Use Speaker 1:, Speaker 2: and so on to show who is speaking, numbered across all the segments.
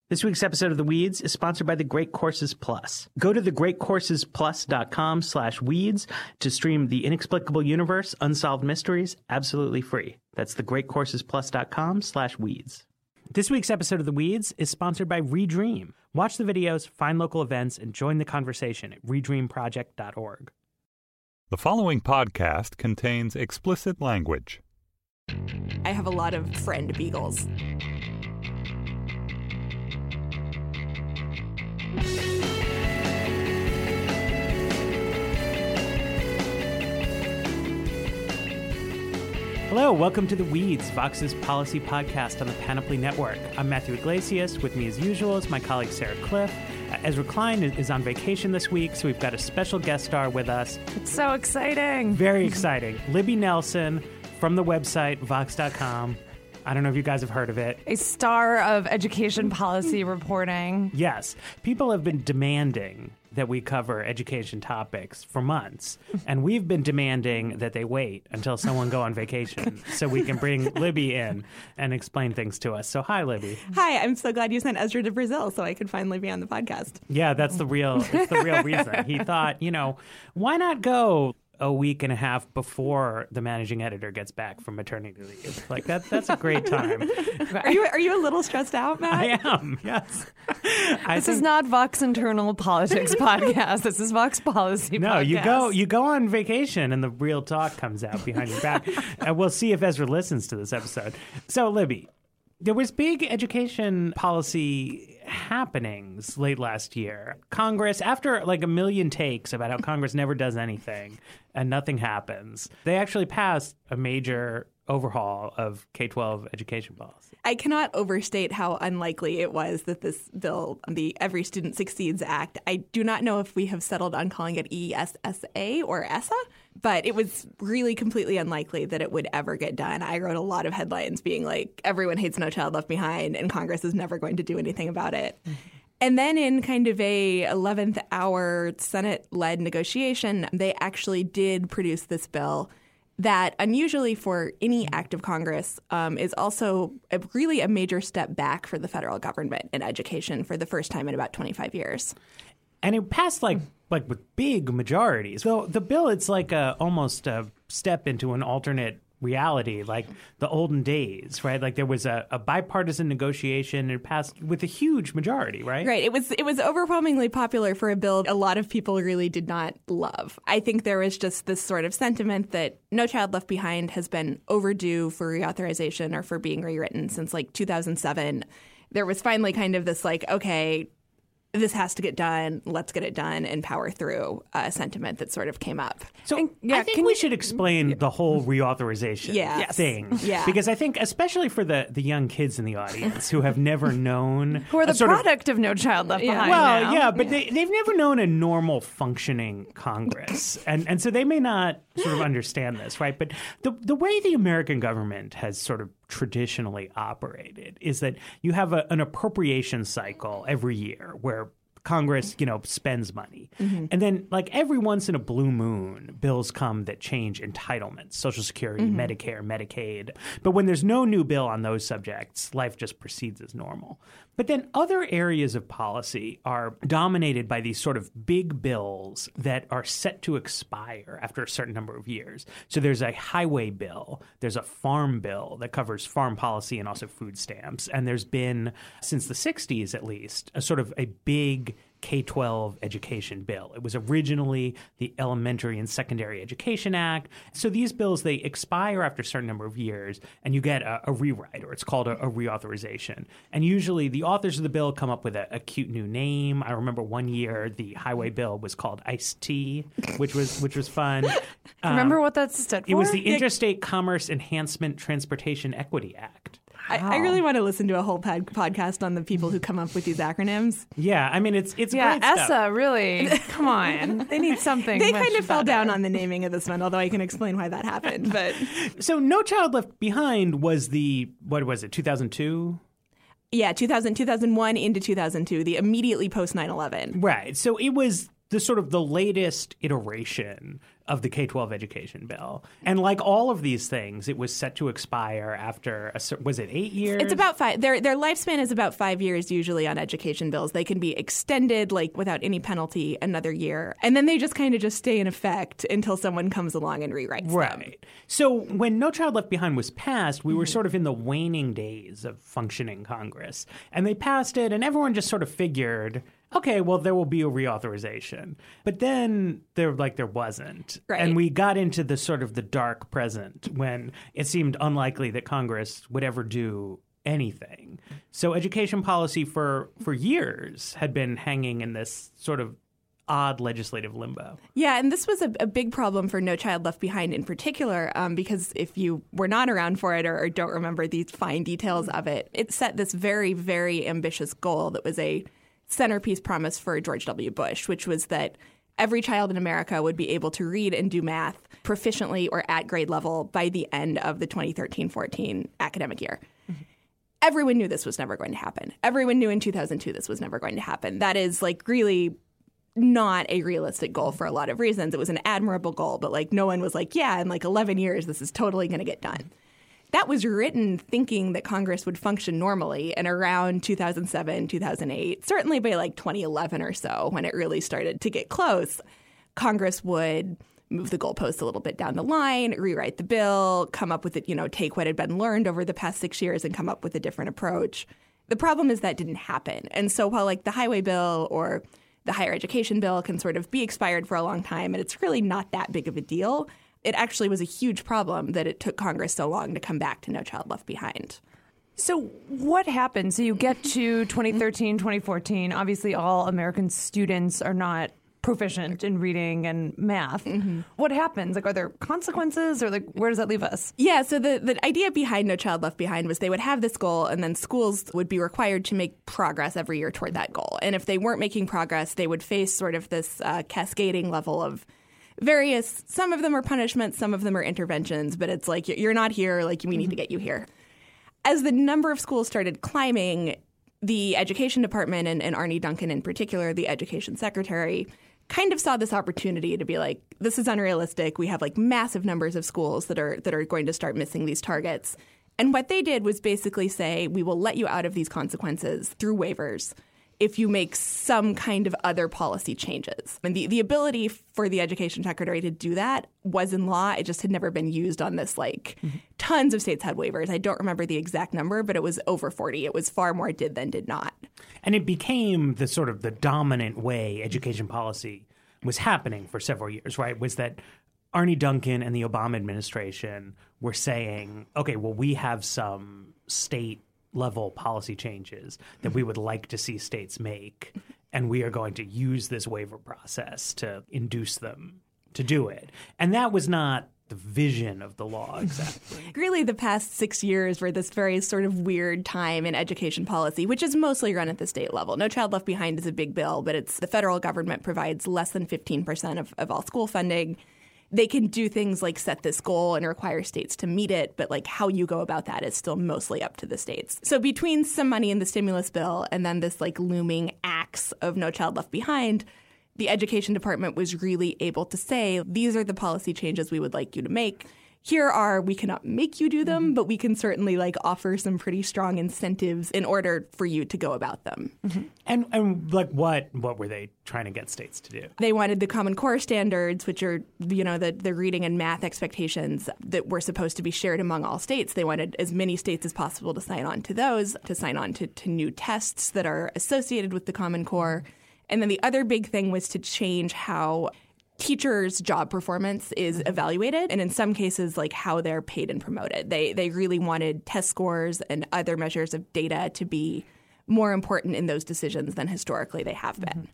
Speaker 1: This week's episode of The Weeds is sponsored by The Great Courses Plus. Go to thegreatcoursesplus.com/weeds to stream The Inexplicable Universe, Unsolved Mysteries, absolutely free. That's thegreatcoursesplus.com/weeds. This week's episode of The Weeds is sponsored by Redream. Watch the videos, find local events, and join the conversation at redreamproject.org.
Speaker 2: The following podcast contains explicit language.
Speaker 3: I have a lot of friend beagles.
Speaker 1: Hello, welcome to The Weeds, Vox's policy podcast on the Panoply Network. I'm Matthew Iglesias. With me as usual is my colleague Sarah Cliff. Ezra Klein is on vacation this week, so we've got a special guest star with us.
Speaker 4: It's so exciting.
Speaker 1: Very exciting. Libby Nelson from the website Vox.com. I don't know if you guys have heard of it.
Speaker 4: A star of education policy reporting.
Speaker 1: Yes. People have been demanding that we cover education topics for months, and we've been demanding that they wait until someone go on vacation so we can bring Libby in and explain things to us. So hi, Libby.
Speaker 3: Hi, I'm so glad you sent Ezra to Brazil so I could find Libby on the podcast.
Speaker 1: Yeah, it's the real reason. He thought, why not go a week and a half before the managing editor gets back from maternity leave? Like that's a great time.
Speaker 3: Are you a little stressed out, Matt?
Speaker 1: I am, yes.
Speaker 4: This is not Vox Internal Politics podcast. This is Vox Policy podcast.
Speaker 1: No, you go on vacation and the real talk comes out behind your back. And we'll see if Ezra listens to this episode. So, Libby, there was big education policy happenings late last year. Congress, after like a million takes about how Congress never does anything and nothing happens, they actually passed a major overhaul of K-12 education policy.
Speaker 3: I cannot overstate how unlikely it was that this bill, the Every Student Succeeds Act, I do not know if we have settled on calling it ESSA or ESSA, but it was really completely unlikely that it would ever get done. I wrote a lot of headlines being like, everyone hates No Child Left Behind and Congress is never going to do anything about it. And then in kind of a 11th hour Senate-led negotiation, they actually did produce this bill that, unusually for any act of Congress, is also really a major step back for the federal government in education for the first time in about 25 years.
Speaker 1: And it passed like with big majorities. So the bill, it's like almost a step into an alternate reality, like the olden days, right? Like there was a bipartisan negotiation and it passed with a huge majority, right?
Speaker 3: Right. It was overwhelmingly popular for a bill a lot of people really did not love. I think there was just this sort of sentiment that No Child Left Behind has been overdue for reauthorization or for being rewritten since like 2007. There was finally kind of this like, okay, this has to get done, let's get it done and power through a sentiment that sort of came up.
Speaker 1: So I think we should explain the whole reauthorization thing.
Speaker 3: Yeah.
Speaker 1: Because I think, especially for the young kids in the audience who have never known...
Speaker 4: Who are the product of No Child Left Behind
Speaker 1: Well,
Speaker 4: now.
Speaker 1: yeah, but they've never known a normal functioning Congress. And so they may not sort of understand this, right? But the way the American government has sort of traditionally operated is that you have an appropriation cycle every year where Congress, spends money. Mm-hmm. And then, like, every once in a blue moon, bills come that change entitlements, Social Security, mm-hmm. Medicare, Medicaid. But when there's no new bill on those subjects, life just proceeds as normal. But then other areas of policy are dominated by these sort of big bills that are set to expire after a certain number of years. So there's a highway bill, there's a farm bill that covers farm policy and also food stamps. And there's been, since the 60s at least, a sort of a big K-12 education bill. It was originally the Elementary and Secondary Education Act. So these bills, they expire after a certain number of years, and you get a rewrite, or it's called a reauthorization. And usually the authors of the bill come up with a cute new name. I remember one year the highway bill was called Iced Tea, which was fun.
Speaker 4: Remember what that stood for?
Speaker 1: It was the Interstate Commerce Enhancement Transportation Equity Act.
Speaker 3: I really want to listen to a whole podcast on the people who come up with these acronyms.
Speaker 1: Yeah, I mean, it's great stuff.
Speaker 4: ESSA, really. Come on. They need something.
Speaker 3: They kind of fell down on the naming of this one, although I can explain why that happened. But
Speaker 1: So No Child Left Behind was 2002?
Speaker 3: Yeah, 2001 into 2002, the immediately post 9/11.
Speaker 1: Right. So it was sort of the latest iteration of the K-12 education bill. And like all of these things, it was set to expire after, was it 8 years?
Speaker 3: It's about 5. Their lifespan is about 5 years usually on education bills. They can be extended like without any penalty another year. And then they just kind of just stay in effect until someone comes along and rewrites them.
Speaker 1: Right. So when No Child Left Behind was passed, we were sort of in the waning days of functioning Congress. And they passed it, and everyone just sort of figured, okay, well, there will be a reauthorization. But then there wasn't.
Speaker 3: Right.
Speaker 1: And we got into the sort of the dark present when it seemed unlikely that Congress would ever do anything. So education policy for years had been hanging in this sort of odd legislative limbo.
Speaker 3: Yeah, and this was a big problem for No Child Left Behind in particular, because if you were not around for it or don't remember these fine details of it, it set this very, very ambitious goal that was a centerpiece promise for George W. Bush, which was that every child in America would be able to read and do math proficiently or at grade level by the end of the 2013-14 academic year. Mm-hmm. Everyone knew this was never going to happen. Everyone knew in 2002 this was never going to happen. That is like really not a realistic goal for a lot of reasons. It was an admirable goal, but like no one was like, yeah, in like 11 years, this is totally going to get done. That was written thinking that Congress would function normally, and around 2007, 2008, certainly by like 2011 or so, when it really started to get close, Congress would move the goalposts a little bit down the line, rewrite the bill, come up with it, take what had been learned over the past 6 years and come up with a different approach. The problem is that didn't happen. And so while like the highway bill or the higher education bill can sort of be expired for a long time, and it's really not that big of a deal, it actually was a huge problem that it took Congress so long to come back to No Child Left Behind.
Speaker 4: So what happened? So you get to 2013, 2014. Obviously, all American students are not proficient in reading and math. Mm-hmm. What happens? Like, are there consequences, or like, where does that leave us?
Speaker 3: Yeah, so the idea behind No Child Left Behind was they would have this goal, and then schools would be required to make progress every year toward that goal. And if they weren't making progress, they would face sort of this cascading level of various, some of them are punishments, some of them are interventions, but it's like, you're not here, like we need to get you here. As the number of schools started climbing, the education department and Arne Duncan in particular, the education secretary, kind of saw this opportunity to be like, this is unrealistic. We have like massive numbers of schools that are going to start missing these targets. And what they did was basically say, we will let you out of these consequences through waivers if you make some kind of other policy changes. And the ability for the education secretary to do that was in law. It just had never been used on this, like, tons of states had waivers. I don't remember the exact number, but it was over 40. It was far more did than did not.
Speaker 1: And it became the sort of the dominant way education policy was happening for several years, right? Was that Arne Duncan and the Obama administration were saying, okay, well, we have some state level policy changes that we would like to see states make, and we are going to use this waiver process to induce them to do it. And that was not the vision of the law exactly.
Speaker 3: Really, the past 6 years were this very sort of weird time in education policy, which is mostly run at the state level. No Child Left Behind is a big bill, but it's the federal government provides less than 15% of all school funding. They can do things like set this goal and require states to meet it, but like how you go about that is still mostly up to the states. So between some money in the stimulus bill and then this like looming axe of No Child Left Behind, the education department was really able to say, these are the policy changes we would like you to make. We cannot make you do them, but we can certainly like offer some pretty strong incentives in order for you to go about them.
Speaker 1: Mm-hmm. And like what were they trying to get states to do?
Speaker 3: They wanted the Common Core standards, which are, the reading and math expectations that were supposed to be shared among all states. They wanted as many states as possible to sign on to those, to sign on to new tests that are associated with the Common Core. And then the other big thing was to change how teachers' job performance is evaluated, and in some cases, like how they're paid and promoted. They really wanted test scores and other measures of data to be more important in those decisions than historically they have been.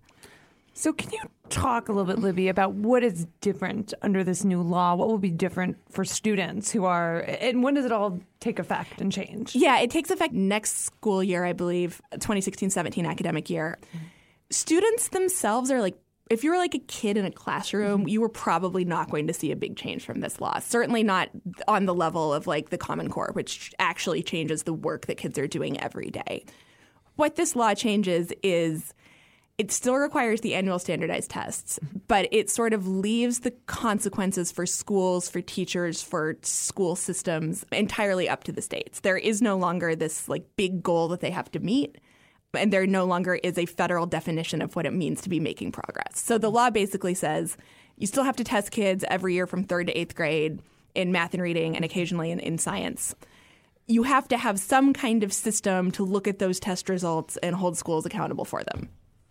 Speaker 4: So can you talk a little bit, Libby, about what is different under this new law? What will be different for students and when does it all take effect and change?
Speaker 3: Yeah, it takes effect next school year, I believe, 2016-17 academic year. Students themselves are like, if you were like a kid in a classroom, you were probably not going to see a big change from this law. Certainly not on the level of like the Common Core, which actually changes the work that kids are doing every day. What this law changes is It still requires the annual standardized tests, but it sort of leaves the consequences for schools, for teachers, for school systems entirely up to the states. There is no longer this like big goal that they have to meet, and there no longer is a federal definition of what it means to be making progress. So the law basically says you still have to test kids every year from 3rd to 8th grade in math and reading and occasionally in science. You have to have some kind of system to look at those test results and hold schools accountable for them.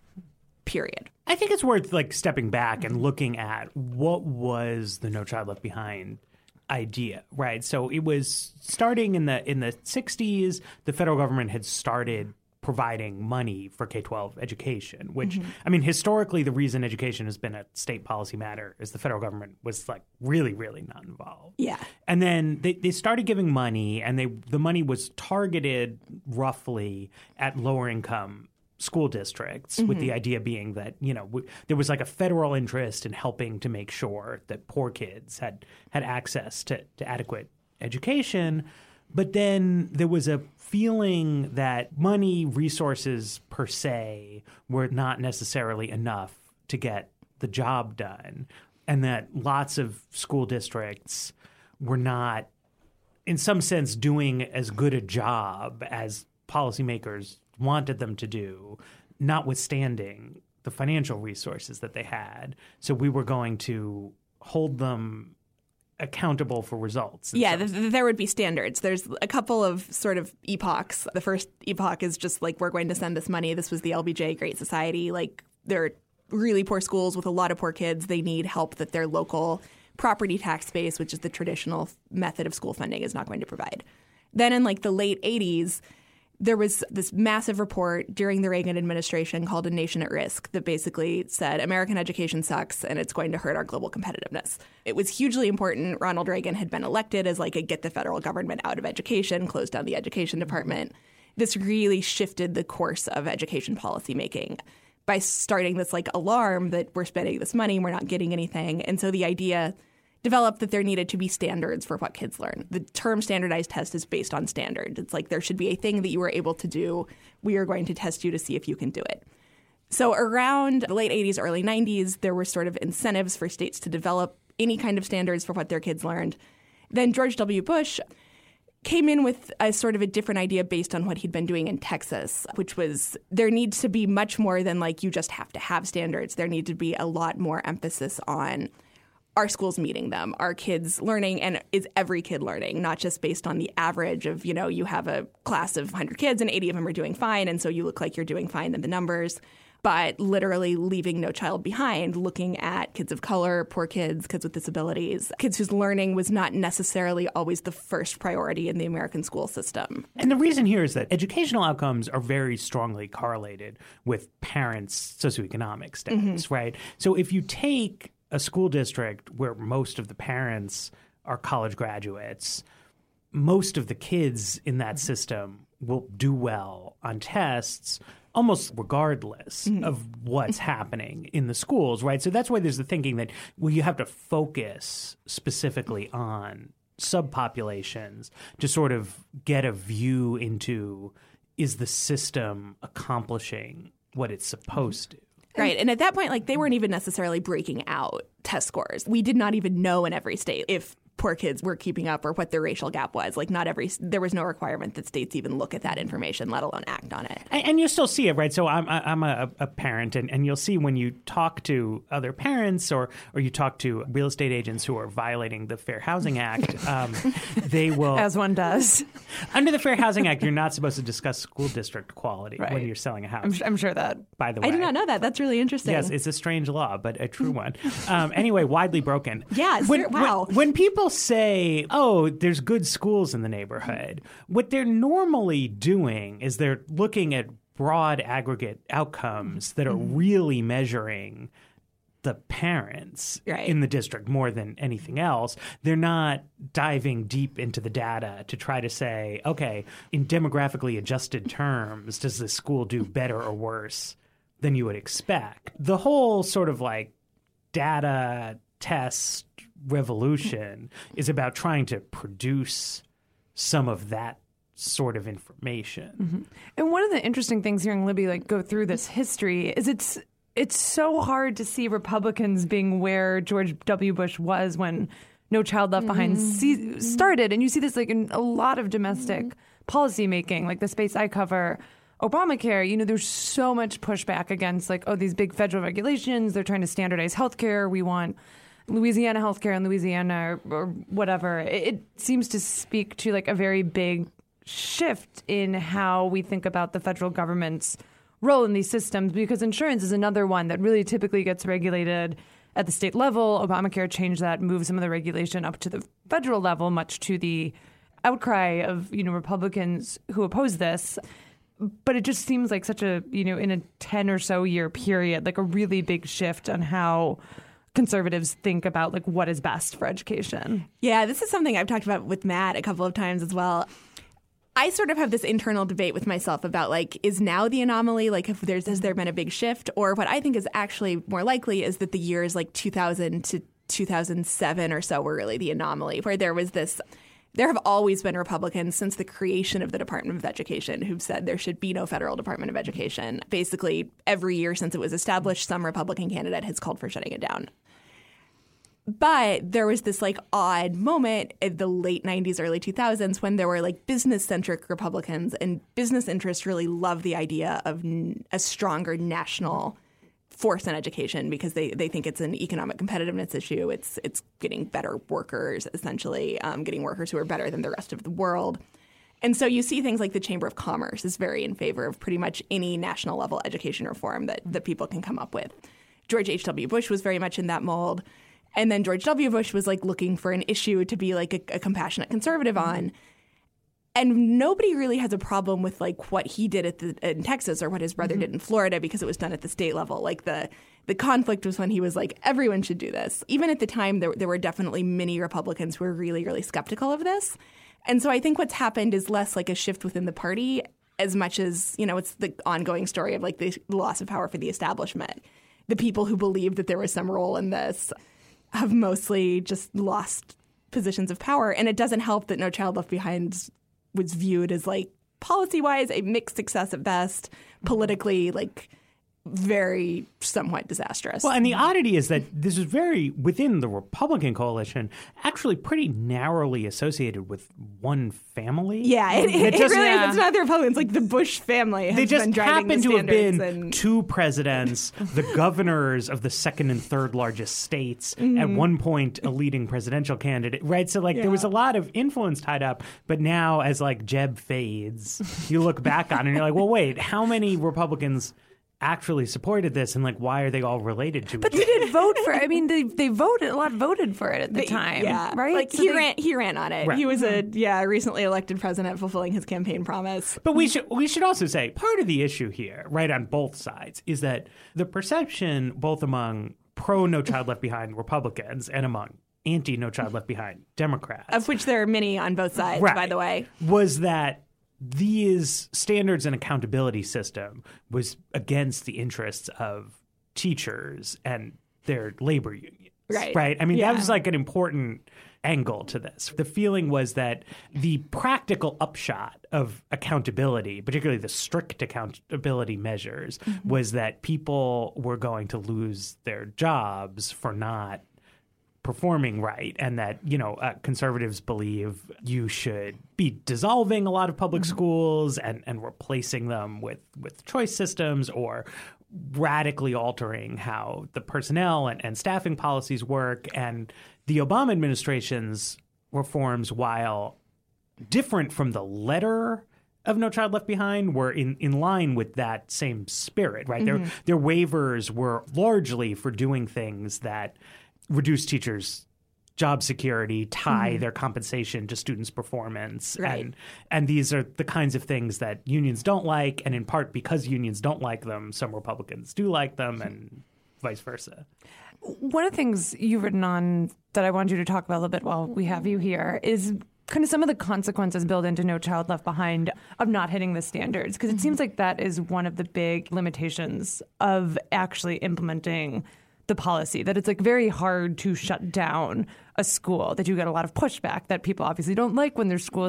Speaker 3: Period.
Speaker 1: I think it's worth like stepping back and looking at what was the No Child Left Behind idea, right? So it was starting in the 60s. The federal government had started providing money for K-12 education, which, I mean, historically, the reason education has been a state policy matter is the federal government was like really, really not involved.
Speaker 3: Yeah.
Speaker 1: And then they started giving money, and the money was targeted roughly at lower income school districts, with the idea being that, you know, there was like a federal interest in helping to make sure that poor kids had access to adequate education. But then there was a feeling that money, resources per se, were not necessarily enough to get the job done, and that lots of school districts were not, in some sense, doing as good a job as policymakers wanted them to do, notwithstanding the financial resources that they had. So we were going to hold them accountable for results.
Speaker 3: Yeah, there would be standards. There's a couple of sort of epochs. The first epoch is just like, we're going to send this money. This was the LBJ Great Society. Like, they're really poor schools with a lot of poor kids. They need help that their local property tax base, which is the traditional method of school funding, is not going to provide. Then in like the late 80s, there was this massive report during the Reagan administration called A Nation at Risk that basically said American education sucks and it's going to hurt our global competitiveness. It was hugely important. Ronald Reagan had been elected as like a get the federal government out of education, close down the education department. This really shifted the course of education policy making by starting this like alarm that we're spending this money, we're not getting anything. And so the idea developed that there needed to be standards for what kids learn. The term standardized test is based on standards. It's like there should be a thing that you were able to do. We are going to test you to see if you can do it. So around the late 80s, early 90s, there were sort of incentives for states to develop any kind of standards for what their kids learned. Then George W. Bush came in with a sort of a different idea based on what he'd been doing in Texas, which was there needs to be much more than like you just have to have standards. There needs to be a lot more emphasis on are schools meeting them? Are kids learning? And is every kid learning? Not just based on the average of, you know, you have a class of 100 kids and 80 of them are doing fine. And so you look like you're doing fine in the numbers. But literally leaving no child behind, looking at kids of color, poor kids, kids with disabilities, kids whose learning was not necessarily always the first priority in the American school system.
Speaker 1: And the reason here is that educational outcomes are very strongly correlated with parents' socioeconomic status, right? So if you take a school district where most of the parents are college graduates, most of the kids in that system will do well on tests almost regardless of what's happening in the schools, right? So that's why there's the thinking that, well, you have to focus specifically on subpopulations to sort of get a view into, is the system accomplishing what it's supposed to?
Speaker 3: Right. And at that point, like, they weren't even necessarily breaking out test scores. We did not even know in every state if poor kids were keeping up or what their racial gap was. Like, there was no requirement that states even look at that information, let alone act on it.
Speaker 1: And you still see it, right? So I'm a parent, and you'll see when you talk to other parents or you talk to real estate agents who are violating the Fair Housing Act, they will...
Speaker 4: As one does.
Speaker 1: Under the Fair Housing Act, you're not supposed to discuss school district quality when you're selling a house.
Speaker 4: I'm sure that.
Speaker 1: By the way.
Speaker 3: I did not know that. That's really interesting.
Speaker 1: Yes, it's a strange law, but a true one. Anyway, widely broken.
Speaker 3: Yeah, wow.
Speaker 1: When people say, oh, there's good schools in the neighborhood, what they're normally doing is they're looking at broad aggregate outcomes that are really measuring the parents in the district more than anything else. They're not diving deep into the data to try to say, okay, in demographically adjusted terms, does this school do better or worse than you would expect? The whole sort of like data test revolution is about trying to produce some of that sort of information.
Speaker 4: And one of the interesting things hearing Libby go through this history is it's so hard to see Republicans being where George W. Bush was when No Child Left Behind started. And you see this in a lot of domestic policy making, like the space I cover, Obamacare. There's so much pushback against these big federal regulations. They're trying to standardize healthcare. We want Louisiana healthcare in Louisiana or whatever. It seems to speak to a very big shift in how we think about the federal government's role in these systems, because insurance is another one that really typically gets regulated at the state level. Obamacare changed that, moved some of the regulation up to the federal level, much to the outcry of Republicans who oppose this. But it just seems like such a in a 10 or so year period, a really big shift on how conservatives think about what is best for education.
Speaker 3: Yeah, this is something I've talked about with Matt a couple of times as well. I sort of have this internal debate with myself about is now the anomaly, has there been a big shift, or what I think is actually more likely is that the years 2000 to 2007 or so were really the anomaly, where there have always been Republicans since the creation of the Department of Education who've said there should be no federal Department of Education. Basically, every year since it was established, some Republican candidate has called for shutting it down. But there was this odd moment in the late 90s, early 2000s when there were business-centric Republicans, and business interests really love the idea of a stronger national force in education because they think it's an economic competitiveness issue. It's getting better workers, essentially, getting workers who are better than the rest of the world. And so you see things like the Chamber of Commerce is very in favor of pretty much any national level education reform that people can come up with. George H.W. Bush was very much in that mold. And then George W. Bush was looking for an issue to be a compassionate conservative on. And nobody really has a problem with what he did in Texas or what his brother did in Florida because it was done at the state level. The conflict was when he was everyone should do this. Even at the time, there were definitely many Republicans who were really, really skeptical of this. And so I think what's happened is less a shift within the party as much as, it's the ongoing story of the loss of power for the establishment. The people who believed that there was some role in this have mostly just lost positions of power. And it doesn't help that No Child Left Behind was viewed as policy-wise a mixed success at best, politically very somewhat disastrous.
Speaker 1: Well, and the oddity is that this is very, within the Republican coalition, actually pretty narrowly associated with one family.
Speaker 3: Yeah, it really is. It's not the Republicans, the Bush family has been driving the standards. They just happen to have been
Speaker 1: two presidents, the governors of the second and third largest states, at one point a leading presidential candidate, right? So there was a lot of influence tied up, but now as Jeb fades, you look back on it and you're well, wait, how many Republicans actually supported this, and why are they all related to
Speaker 4: but
Speaker 1: it?
Speaker 4: But they did vote for it. I mean, they voted, a lot voted for it at the time, right?
Speaker 3: So he ran on it. Right. He was a recently elected president fulfilling his campaign promise.
Speaker 1: But we should also say part of the issue here, right, on both sides, is that the perception both among pro No Child Left Behind Republicans and among anti No Child Left Behind Democrats,
Speaker 3: of which there are many on both sides, by the way,
Speaker 1: was that these standards and accountability system was against the interests of teachers and their labor unions. Right. I mean, that was an important angle to this. The feeling was that the practical upshot of accountability, particularly the strict accountability measures, was that people were going to lose their jobs for not performing right, and that conservatives believe you should be dissolving a lot of public schools and replacing them with choice systems, or radically altering how the personnel and staffing policies work. And the Obama administration's reforms, while different from the letter of No Child Left Behind, were in line with that same spirit, right? Their waivers were largely for doing things that reduce teachers' job security, tie their compensation to students' performance.
Speaker 3: Right.
Speaker 1: And these are the kinds of things that unions don't like. And in part because unions don't like them, some Republicans do like them, and vice versa.
Speaker 4: One of the things you've written on that I want you to talk about a little bit while we have you here is kind of some of the consequences built into No Child Left Behind of not hitting the standards. Because it seems like that is one of the big limitations of actually implementing the policy, that it's very hard to shut down a school, that you get a lot of pushback, that people obviously don't like when their schools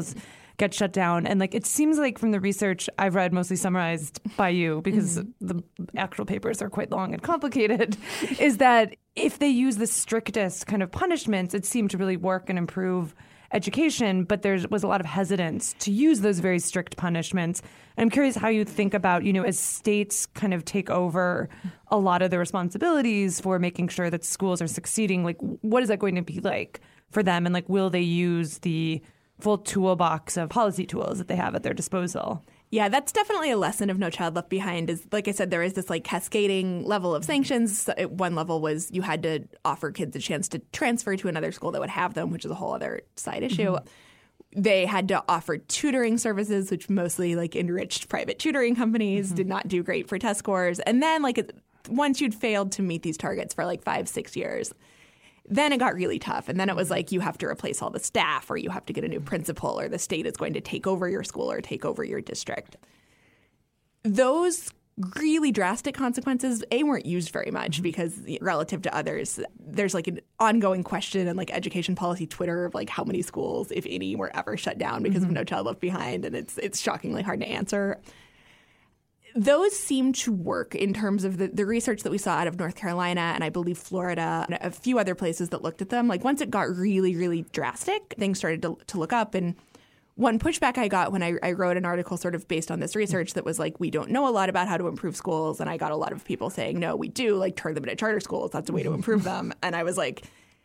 Speaker 4: get shut down. And like it seems like from the research I've read, mostly summarized by you because the actual papers are quite long and complicated, is that if they use the strictest kind of punishments, it seemed to really work and improve education, but there was a lot of hesitance to use those very strict punishments. And I'm curious how you think about, as states kind of take over a lot of the responsibilities for making sure that schools are succeeding, like what is that going to be like for them? And like, will they use the full toolbox of policy tools that they have at their disposal?
Speaker 3: Yeah, that's definitely a lesson of No Child Left Behind. Is like I said, there is this like cascading level of sanctions. At one level was you had to offer kids a chance to transfer to another school that would have them, which is a whole other side issue. They had to offer tutoring services, which mostly like enriched private tutoring companies, did not do great for test scores. And then like once you'd failed to meet these targets for like 5-6 years, then it got really tough. And then it was like you have to replace all the staff, or you have to get a new principal, or the state is going to take over your school or take over your district. Those really drastic consequences, weren't used very much because relative to others, there's like an ongoing question in like education policy Twitter of like how many schools, if any, were ever shut down because of No Child Left Behind. And it's shockingly hard to answer. Those seem to work in terms of the research that we saw out of North Carolina and I believe Florida and a few other places that looked at them. Like once it got really, really drastic, things started to look up. And one pushback I got when I wrote an article sort of based on this research that was like, we don't know a lot about how to improve schools. And I got a lot of people saying, no, we do, like turn them into charter schools. That's a way to improve them. And I was like,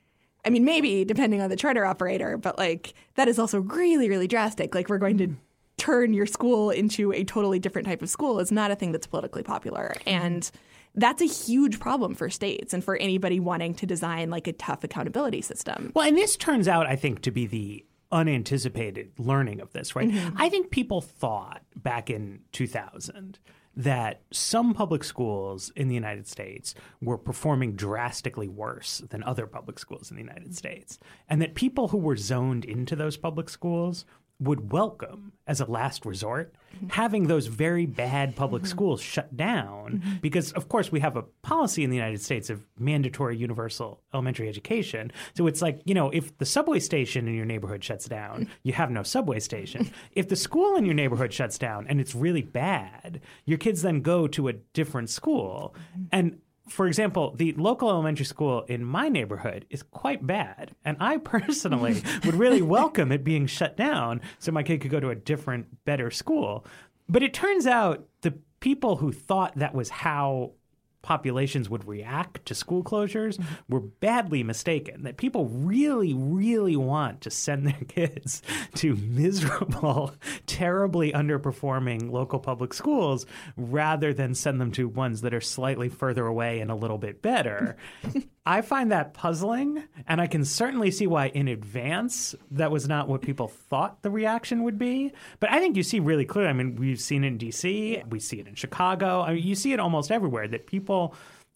Speaker 3: I mean, maybe depending on the charter operator, but like that is also really, really drastic. Like we're going to turn your school into a totally different type of school is not a thing that's politically popular. And that's a huge problem for states and for anybody wanting to design like a tough accountability system.
Speaker 1: Well, and this turns out, I think, to be the unanticipated learning of this, right? I think people thought back in 2000 that some public schools in the United States were performing drastically worse than other public schools in the United States, and that people who were zoned into those public schools would welcome, as a last resort, having those very bad public schools shut down because, of course, we have a policy in the United States of mandatory universal elementary education. So it's like, if the subway station in your neighborhood shuts down, you have no subway station. If the school in your neighborhood shuts down and it's really bad, your kids then go to a different school. And for example, the local elementary school in my neighborhood is quite bad. And I personally would really welcome it being shut down so my kid could go to a different, better school. But it turns out the people who thought that was how populations would react to school closures were badly mistaken, that people really, really want to send their kids to miserable, terribly underperforming local public schools rather than send them to ones that are slightly further away and a little bit better. I find that puzzling, and I can certainly see why in advance that was not what people thought the reaction would be. But I think you see really clearly, I mean, we've seen it in D.C., we see it in Chicago. I mean, you see it almost everywhere, that people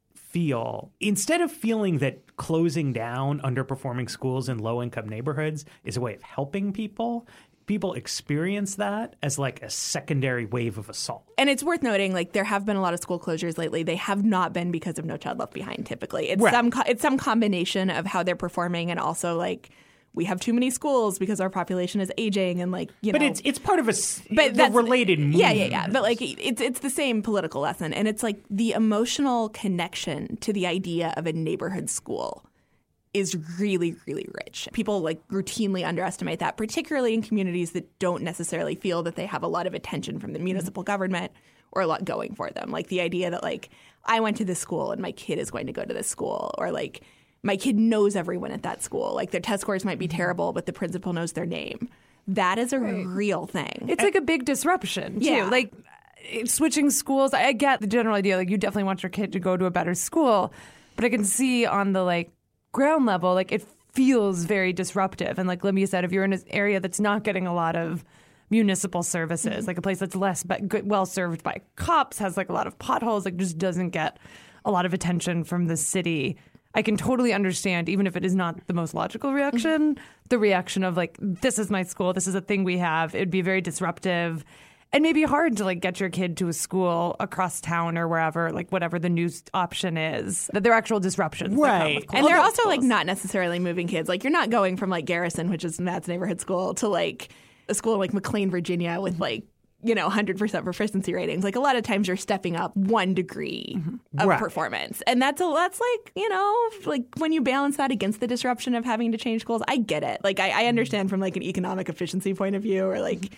Speaker 1: feel, instead of feeling that closing down underperforming schools in low-income neighborhoods is a way of helping people, people experience that as like a secondary wave of assault.
Speaker 3: And it's worth noting, like, there have been a lot of school closures lately. They have not been because of No Child Left Behind, typically. It's
Speaker 1: right.
Speaker 3: some combination of how they're performing and also, like, we have too many schools because our population is aging and, like,
Speaker 1: But it's part of the related movement.
Speaker 3: Yeah. But, like, it's the same political lesson. And it's, like, the emotional connection to the idea of a neighborhood school is really, really rich. People like routinely underestimate that, particularly in communities that don't necessarily feel that they have a lot of attention from the municipal government or a lot going for them. Like the idea that like, I went to this school and my kid is going to go to this school, or like my kid knows everyone at that school. Like their test scores might be terrible, but the principal knows their name. That is a real thing.
Speaker 4: It's like a big disruption too.
Speaker 3: Yeah.
Speaker 4: Like switching schools, I get the general idea, like you definitely want your kid to go to a better school, but I can see on the like ground level, like it feels very disruptive. And like Libby said, if you're in an area that's not getting a lot of municipal services, like a place that's less well served by cops, has like a lot of potholes, like just doesn't get a lot of attention from the city, I can totally understand, even if it is not the most logical reaction, the reaction of like, this is my school, this is a thing we have. It'd be very disruptive. And maybe hard to like get your kid to a school across town or wherever, like whatever the news option is. That there are actual disruptions.
Speaker 1: Right.
Speaker 3: And they're also like not necessarily moving kids. Like you're not going from like Garrison, which is Matt's neighborhood school, to like a school like McLean, Virginia with like, 100% proficiency ratings. Like a lot of times you're stepping up 1 degree of performance. And that's like, like when you balance that against the disruption of having to change schools, I get it. Like I understand from like an economic efficiency point of view, or like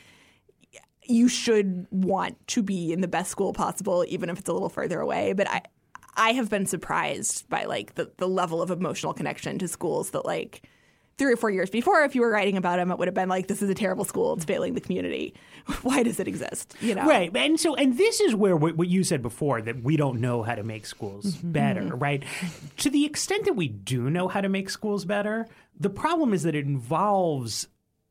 Speaker 3: you should want to be in the best school possible, even if it's a little further away. But I have been surprised by like the level of emotional connection to schools that like 3 or 4 years before, if you were writing about them, it would have been like, this is a terrible school. It's failing the community. Why does it exist?
Speaker 1: Right. And this is where what you said before, that we don't know how to make schools better, right? To the extent that we do know how to make schools better, the problem is that it involves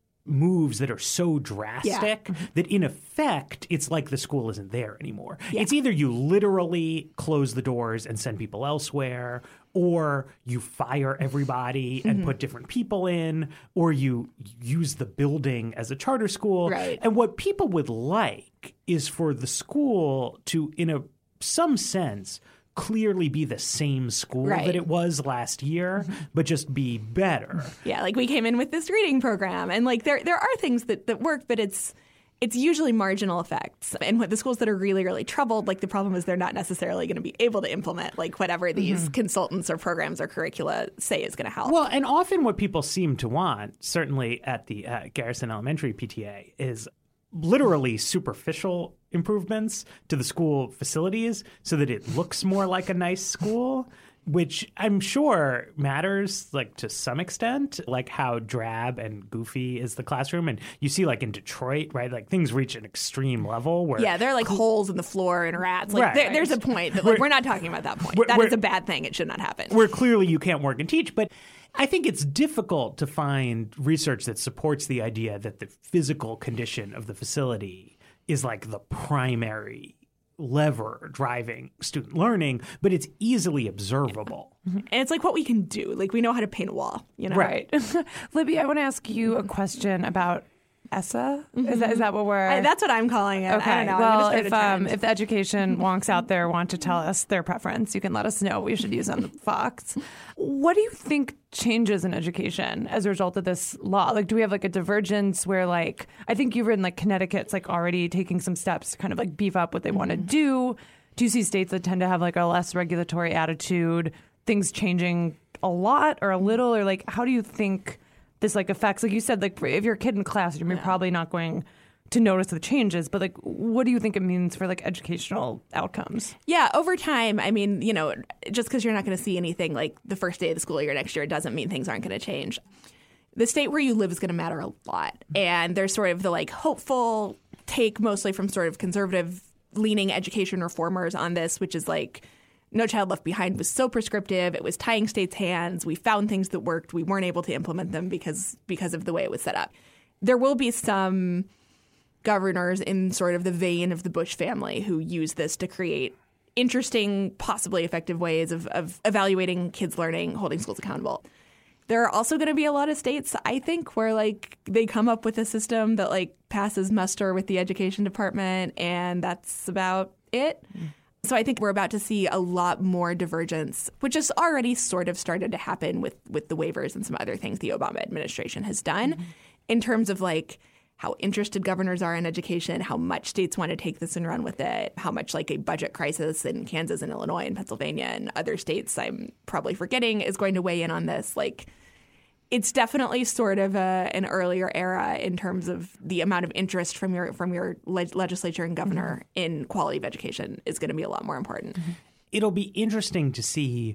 Speaker 1: moves that are so drastic that in effect, it's like the school isn't there anymore. Yeah. It's either you literally close the doors and send people elsewhere, or you fire everybody and put different people in, or you use the building as a charter school.
Speaker 3: Right.
Speaker 1: And what people would like is for the school to, in some sense, clearly be the same school that it was last year, but just be better.
Speaker 3: Yeah, like we came in with this reading program, and like there are things that work, but it's usually marginal effects. And with the schools that are really, really troubled, like the problem is they're not necessarily going to be able to implement like whatever these consultants or programs or curricula say is going to help.
Speaker 1: Well, and often what people seem to want, certainly at the Garrison Elementary PTA, is literally superficial improvements to the school facilities so that it looks more like a nice school, which I'm sure matters like to some extent, like how drab and goofy is the classroom. And you see like in Detroit, right, like things reach an extreme level where
Speaker 3: there are like holes in the floor and rats. Like there's a point that like, we're not talking about that point. That is a bad thing. It should not happen.
Speaker 1: Where clearly you can't work and teach. But I think it's difficult to find research that supports the idea that the physical condition of the facility is like the primary lever driving student learning, but it's easily observable.
Speaker 3: And it's like what we can do. Like we know how to paint a wall,
Speaker 4: Right. Libby, I want to ask you a question about ESSA. Is that what we're...
Speaker 3: that's what I'm calling it.
Speaker 4: Okay.
Speaker 3: I don't know.
Speaker 4: Well, if the education wonks out there want to tell us their preference, you can let us know what we should use on the Fox. What do you think changes in education as a result of this law? Like, do we have like a divergence where like, I think you've written like Connecticut's like already taking some steps to kind of like beef up what they want to do. Do you see states that tend to have like a less regulatory attitude, things changing a lot or a little, or like, how do you think this like affects, like you said, like if you're a kid in class, you're probably not going to notice the changes, but like, what do you think it means for like educational outcomes?
Speaker 3: Yeah, over time, I mean, just because you're not going to see anything like the first day of the school year next year, doesn't mean things aren't going to change. The state where you live is going to matter a lot. And there's sort of the like hopeful take mostly from sort of conservative leaning education reformers on this, which is like, No Child Left Behind was so prescriptive. It was tying states' hands. We found things that worked. We weren't able to implement them because of the way it was set up. There will be some governors in sort of the vein of the Bush family who use this to create interesting, possibly effective ways of evaluating kids' learning, holding schools accountable. There are also going to be a lot of states, I think, where like they come up with a system that like passes muster with the education department, and that's about it. So I think we're about to see a lot more divergence, which has already sort of started to happen with the waivers and some other things the Obama administration has done in terms of like how interested governors are in education, how much states want to take this and run with it, how much like a budget crisis in Kansas and Illinois and Pennsylvania and other states I'm probably forgetting is going to weigh in on this. Like, it's definitely sort of an earlier era in terms of the amount of interest from your legislature and governor in quality of education is going to be a lot more important.
Speaker 1: It'll be interesting to see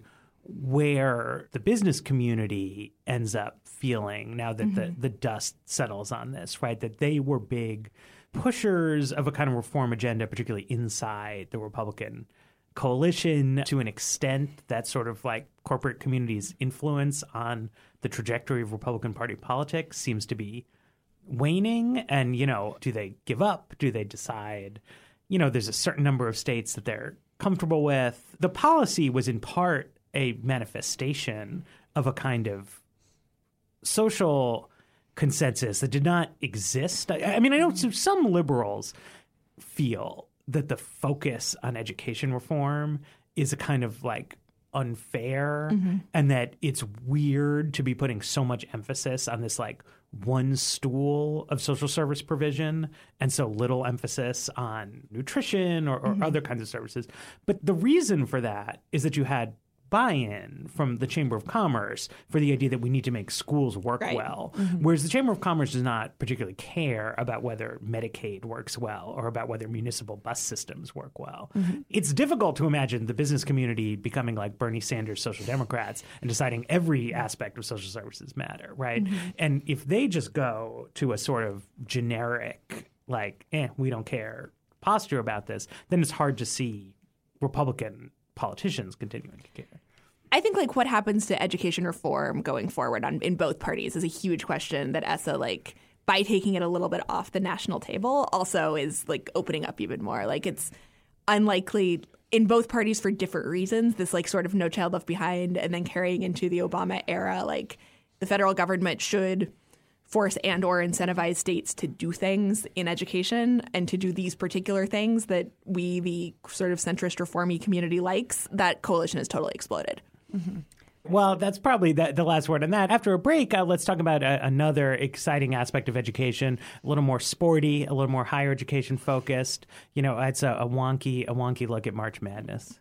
Speaker 1: where the business community ends up feeling now that the dust settles on this, right? That they were big pushers of a kind of reform agenda, particularly inside the Republican coalition. To an extent, that sort of like corporate community's influence on the trajectory of Republican Party politics seems to be waning. And, do they give up? Do they decide, there's a certain number of states that they're comfortable with? The policy was in part a manifestation of a kind of social consensus that did not exist. I mean, I know some liberals feel that the focus on education reform is a kind of like unfair and that it's weird to be putting so much emphasis on this like one stool of social service provision and so little emphasis on nutrition or other kinds of services. But the reason for that is that you had buy-in from the Chamber of Commerce for the idea that we need to make schools work well, whereas the Chamber of Commerce does not particularly care about whether Medicaid works well or about whether municipal bus systems work well. It's difficult to imagine the business community becoming like Bernie Sanders Social Democrats and deciding every aspect of social services matter, right? And if they just go to a sort of generic, like, we don't care posture about this, then it's hard to see Republican politicians continuing to care.
Speaker 3: I think like what happens to education reform going forward in both parties is a huge question that ESSA, like, by taking it a little bit off the national table, also is like opening up even more. Like, it's unlikely in both parties for different reasons, this like sort of No Child Left Behind and then carrying into the Obama era, like the federal government should force and or incentivize states to do things in education and to do these particular things that we, the sort of centrist reformy community, likes. That coalition has totally exploded.
Speaker 1: Well, that's probably the last word on that. After a break, let's talk about another exciting aspect of education, a little more sporty, a little more higher education focused. You know, it's a wonky look at March Madness.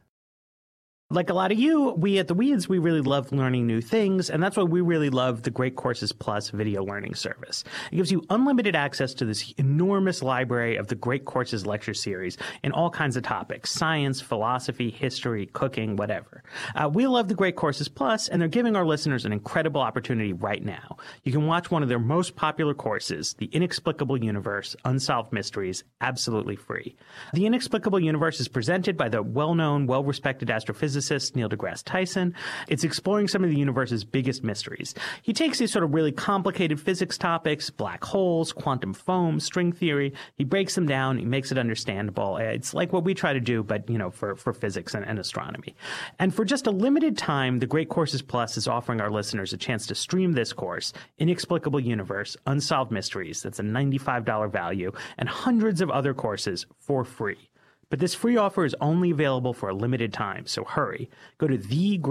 Speaker 1: Like a lot of you, we at The Weeds, we really love learning new things, and that's why we really love the Great Courses Plus video learning service. It gives you unlimited access to this enormous library of the Great Courses lecture series in all kinds of topics: science, philosophy, history, cooking, whatever. We love the Great Courses Plus, and they're giving our listeners an incredible opportunity right now. You can watch one of their most popular courses, The Inexplicable Universe, Unsolved Mysteries, absolutely free. The Inexplicable Universe is presented by the well-known, well-respected astrophysicist Neil deGrasse Tyson. It's exploring some of the universe's biggest mysteries. He takes these sort of really complicated physics topics, black holes, quantum foam, string theory. He breaks them down. He makes it understandable. It's like what we try to do, but, you know, for physics and astronomy. And for just a limited time, the Great Courses Plus is offering our listeners a chance to stream this course, Inexplicable Universe, Unsolved Mysteries. That's a $95 value, and hundreds of other courses for free. But this free offer is only available for a limited time, so hurry. Go to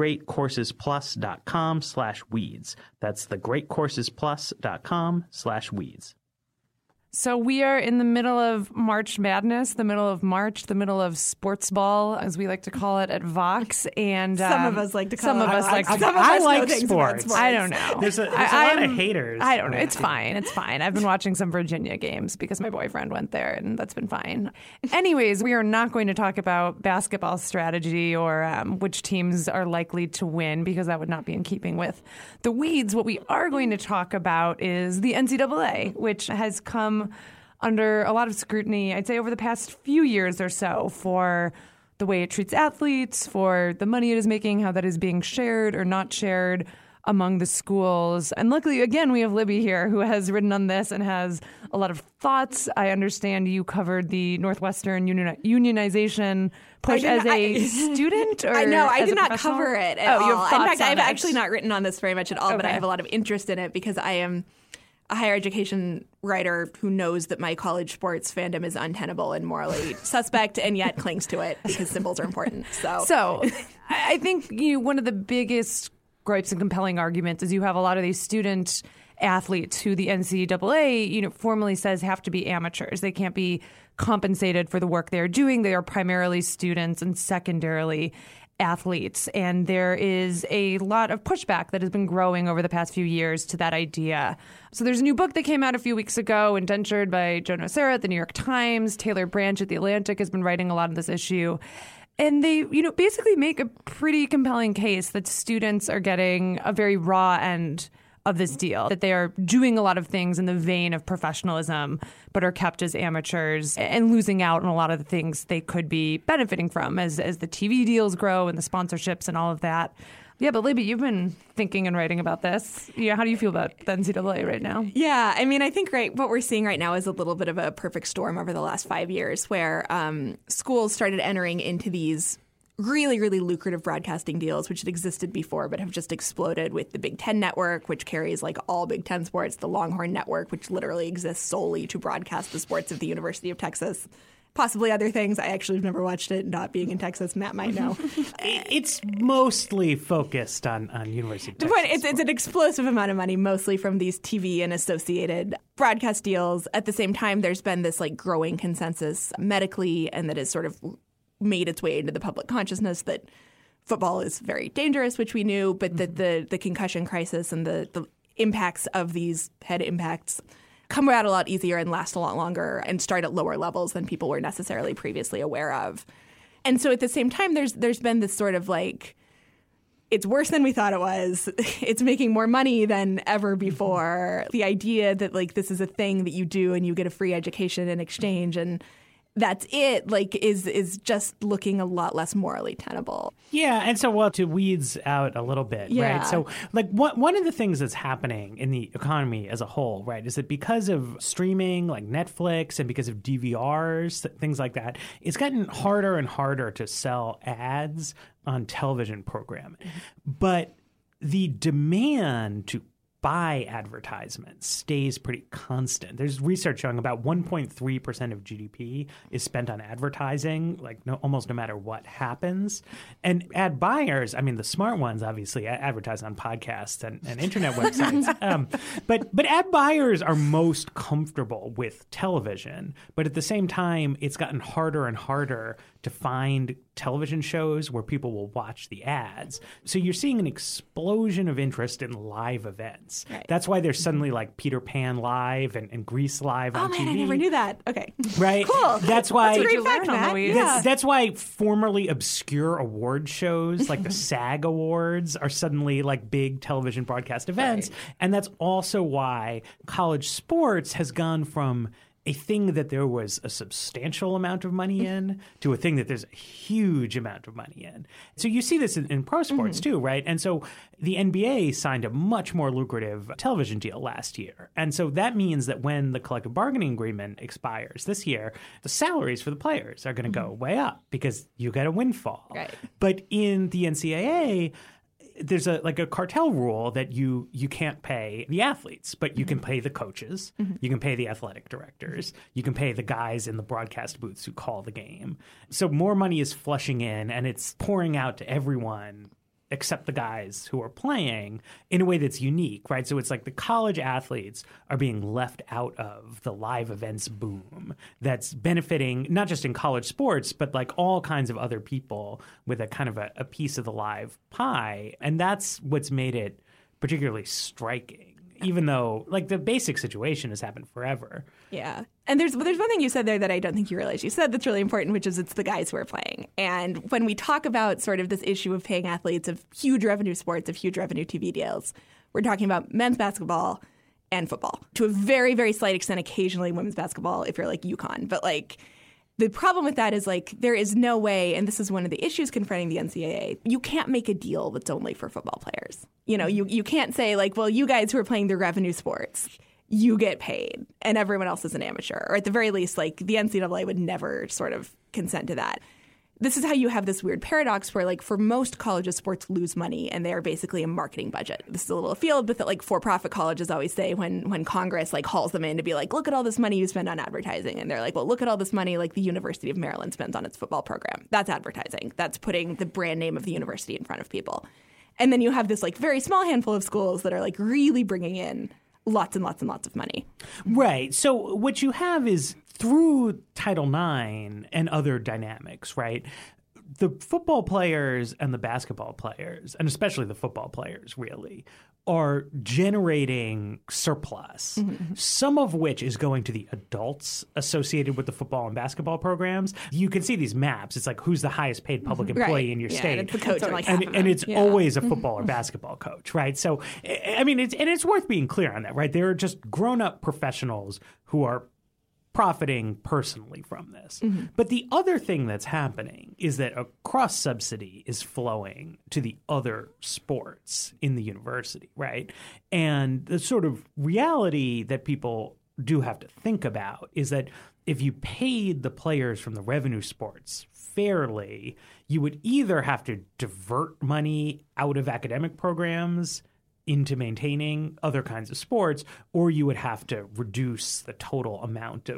Speaker 1: thegreatcoursesplus.com/weeds. That's thegreatcoursesplus.com/weeds.
Speaker 4: So we are in the middle of March Madness, the middle of March, the middle of sports ball, as we like to call it at Vox. And
Speaker 3: some of us like to call
Speaker 4: some
Speaker 3: it.
Speaker 4: Of us like to.
Speaker 1: I like sports.
Speaker 4: I don't know.
Speaker 1: There's a lot of haters.
Speaker 4: I don't know. It's fine. It's fine. I've been watching some Virginia games because my boyfriend went there, and that's been fine. Anyways, we are not going to talk about basketball strategy or which teams are likely to win, because that would not be in keeping with The Weeds. What we are going to talk about is the NCAA, which has come under a lot of scrutiny, I'd say, over the past few years or so, for the way it treats athletes, for the money it is making, how that is being shared or not shared among the schools. And luckily, again, we have Libby here, who has written on this and has a lot of thoughts. I understand you covered the Northwestern unionization push as a student? Or
Speaker 3: I know, I
Speaker 4: as
Speaker 3: did
Speaker 4: a
Speaker 3: not cover it at all.
Speaker 4: You have thoughts
Speaker 3: In fact,
Speaker 4: on
Speaker 3: I've
Speaker 4: it.
Speaker 3: actually not written on this very much at all, but I
Speaker 4: Okay.
Speaker 3: have a lot of interest in it because I am a higher education writer who knows that my college sports fandom is untenable and morally suspect, and yet clings to it because symbols are important.
Speaker 4: So I think one of the biggest gripes and compelling arguments is you have a lot of these student athletes who the NCAA, formally says have to be amateurs. They can't be compensated for the work they're doing. They are primarily students and secondarily athletes. And there is a lot of pushback that has been growing over the past few years to that idea. So there's a new book that came out a few weeks ago, Indentured, by Joe Nocera at the New York Times. Taylor Branch at The Atlantic has been writing a lot on this issue. And they, basically make a pretty compelling case that students are getting a very raw end of this deal, that they are doing a lot of things in the vein of professionalism, but are kept as amateurs and losing out on a lot of the things they could be benefiting from as the TV deals grow and the sponsorships and all of that. Yeah, but Libby, you've been thinking and writing about this. Yeah, how do you feel about the NCAA right now?
Speaker 3: Yeah, I mean, I think what we're seeing right now is a little bit of a perfect storm over the last 5 years where schools started entering into these really, really lucrative broadcasting deals, which had existed before but have just exploded with the Big Ten Network, which carries like all Big Ten sports, the Longhorn Network, which literally exists solely to broadcast the sports of the University of Texas, possibly other things. I actually have never watched it, not being in Texas. Matt might know.
Speaker 1: It's mostly focused on University of
Speaker 3: The
Speaker 1: Texas.
Speaker 3: point, it's an explosive amount of money, mostly from these TV and associated broadcast deals. At the same time, there's been this like growing consensus medically, and that has sort of made its way into the public consciousness that football is very dangerous, which we knew, but that the concussion crisis and the impacts of these head impacts come out a lot easier and last a lot longer and start at lower levels than people were necessarily previously aware of. And so at the same time, there's been this sort of like, it's worse than we thought it was. It's making more money than ever before. The idea that like this is a thing that you do and you get a free education in exchange and that's it, like, is just looking a lot less morally tenable.
Speaker 1: Yeah, and so, well, to weeds out a little bit,
Speaker 3: Yeah.
Speaker 1: right? So, like, one of the things that's happening in the economy as a whole, right, is that because of streaming, like Netflix, and because of DVRs, things like that, it's gotten harder and harder to sell ads on television programming. But the demand to buy advertisements stays pretty constant. There's research showing about 1.3% of GDP is spent on advertising, like almost no matter what happens. And ad buyers, I mean, the smart ones obviously advertise on podcasts and internet websites. But ad buyers are most comfortable with television. But at the same time, it's gotten harder and harder to find television shows where people will watch the ads. So you're seeing an explosion of interest in live events.
Speaker 3: Right.
Speaker 1: That's why there's suddenly like Peter Pan Live and Grease Live on
Speaker 3: Oh,
Speaker 1: TV.
Speaker 3: man, I never knew that. Okay.
Speaker 1: Right?
Speaker 3: Cool.
Speaker 1: That's why
Speaker 3: That's a
Speaker 4: you
Speaker 3: great fact,
Speaker 4: learn on the
Speaker 3: Matt.
Speaker 4: weeds.
Speaker 3: Yeah.
Speaker 1: that's why formerly obscure award shows like the SAG Awards are suddenly like big television broadcast events.
Speaker 3: Right.
Speaker 1: And that's also why college sports has gone from a thing that there was a substantial amount of money in to a thing that there's a huge amount of money in. So you see this in pro sports too, right? And so the NBA signed a much more lucrative television deal last year. And so that means that when the collective bargaining agreement expires this year, the salaries for the players are going to go way up because you get a windfall.
Speaker 3: Right.
Speaker 1: But in the NCAA, there's a cartel rule that you can't pay the athletes, but you can pay the coaches, you can pay the athletic directors, you can pay the guys in the broadcast booths who call the game. So more money is flushing in and it's pouring out to everyone except the guys who are playing in a way that's unique, right? So it's like the college athletes are being left out of the live events boom that's benefiting not just in college sports, but like all kinds of other people with a kind of a piece of the live pie. And that's what's made it particularly striking, even though like the basic situation has happened forever.
Speaker 3: Yeah. And there's one thing you said there that I don't think you realize you said that's really important, which is it's the guys who are playing. And when we talk about sort of this issue of paying athletes of huge revenue sports, of huge revenue TV deals, we're talking about men's basketball and football. To a very, very slight extent, occasionally women's basketball if you're like UConn. But like the problem with that is like there is no way, and this is one of the issues confronting the NCAA, you can't make a deal that's only for football players. You know, you can't say like, well, you guys who are playing the revenue sports, you get paid and everyone else is an amateur. Or at the very least, like the NCAA would never sort of consent to that. This is how you have this weird paradox where like for most colleges, sports lose money and they are basically a marketing budget. This is a little afield, but that like for-profit colleges always say when Congress like hauls them in to be like, look at all this money you spend on advertising. And they're like, well, look at all this money like the University of Maryland spends on its football program. That's advertising. That's putting the brand name of the university in front of people. And then you have this like very small handful of schools that are like really bringing in lots and lots and lots of money.
Speaker 1: Right. So what you have is through Title IX and other dynamics, right? The football players and the basketball players, and especially the football players really, are generating surplus, some of which is going to the adults associated with the football and basketball programs. You can see these maps. It's like who's the highest paid public employee in your
Speaker 3: Yeah,
Speaker 1: state.
Speaker 3: and it's the coach and like half of them.
Speaker 1: And it's
Speaker 3: Yeah.
Speaker 1: always a football or basketball coach, right? So, I mean, it's worth being clear on that, right? There are just grown-up professionals who are profiting personally from this. But the other thing that's happening is that a cross-subsidy is flowing to the other sports in the university, right? And the sort of reality that people do have to think about is that if you paid the players from the revenue sports fairly, you would either have to divert money out of academic programs into maintaining other kinds of sports, or you would have to reduce the total amount of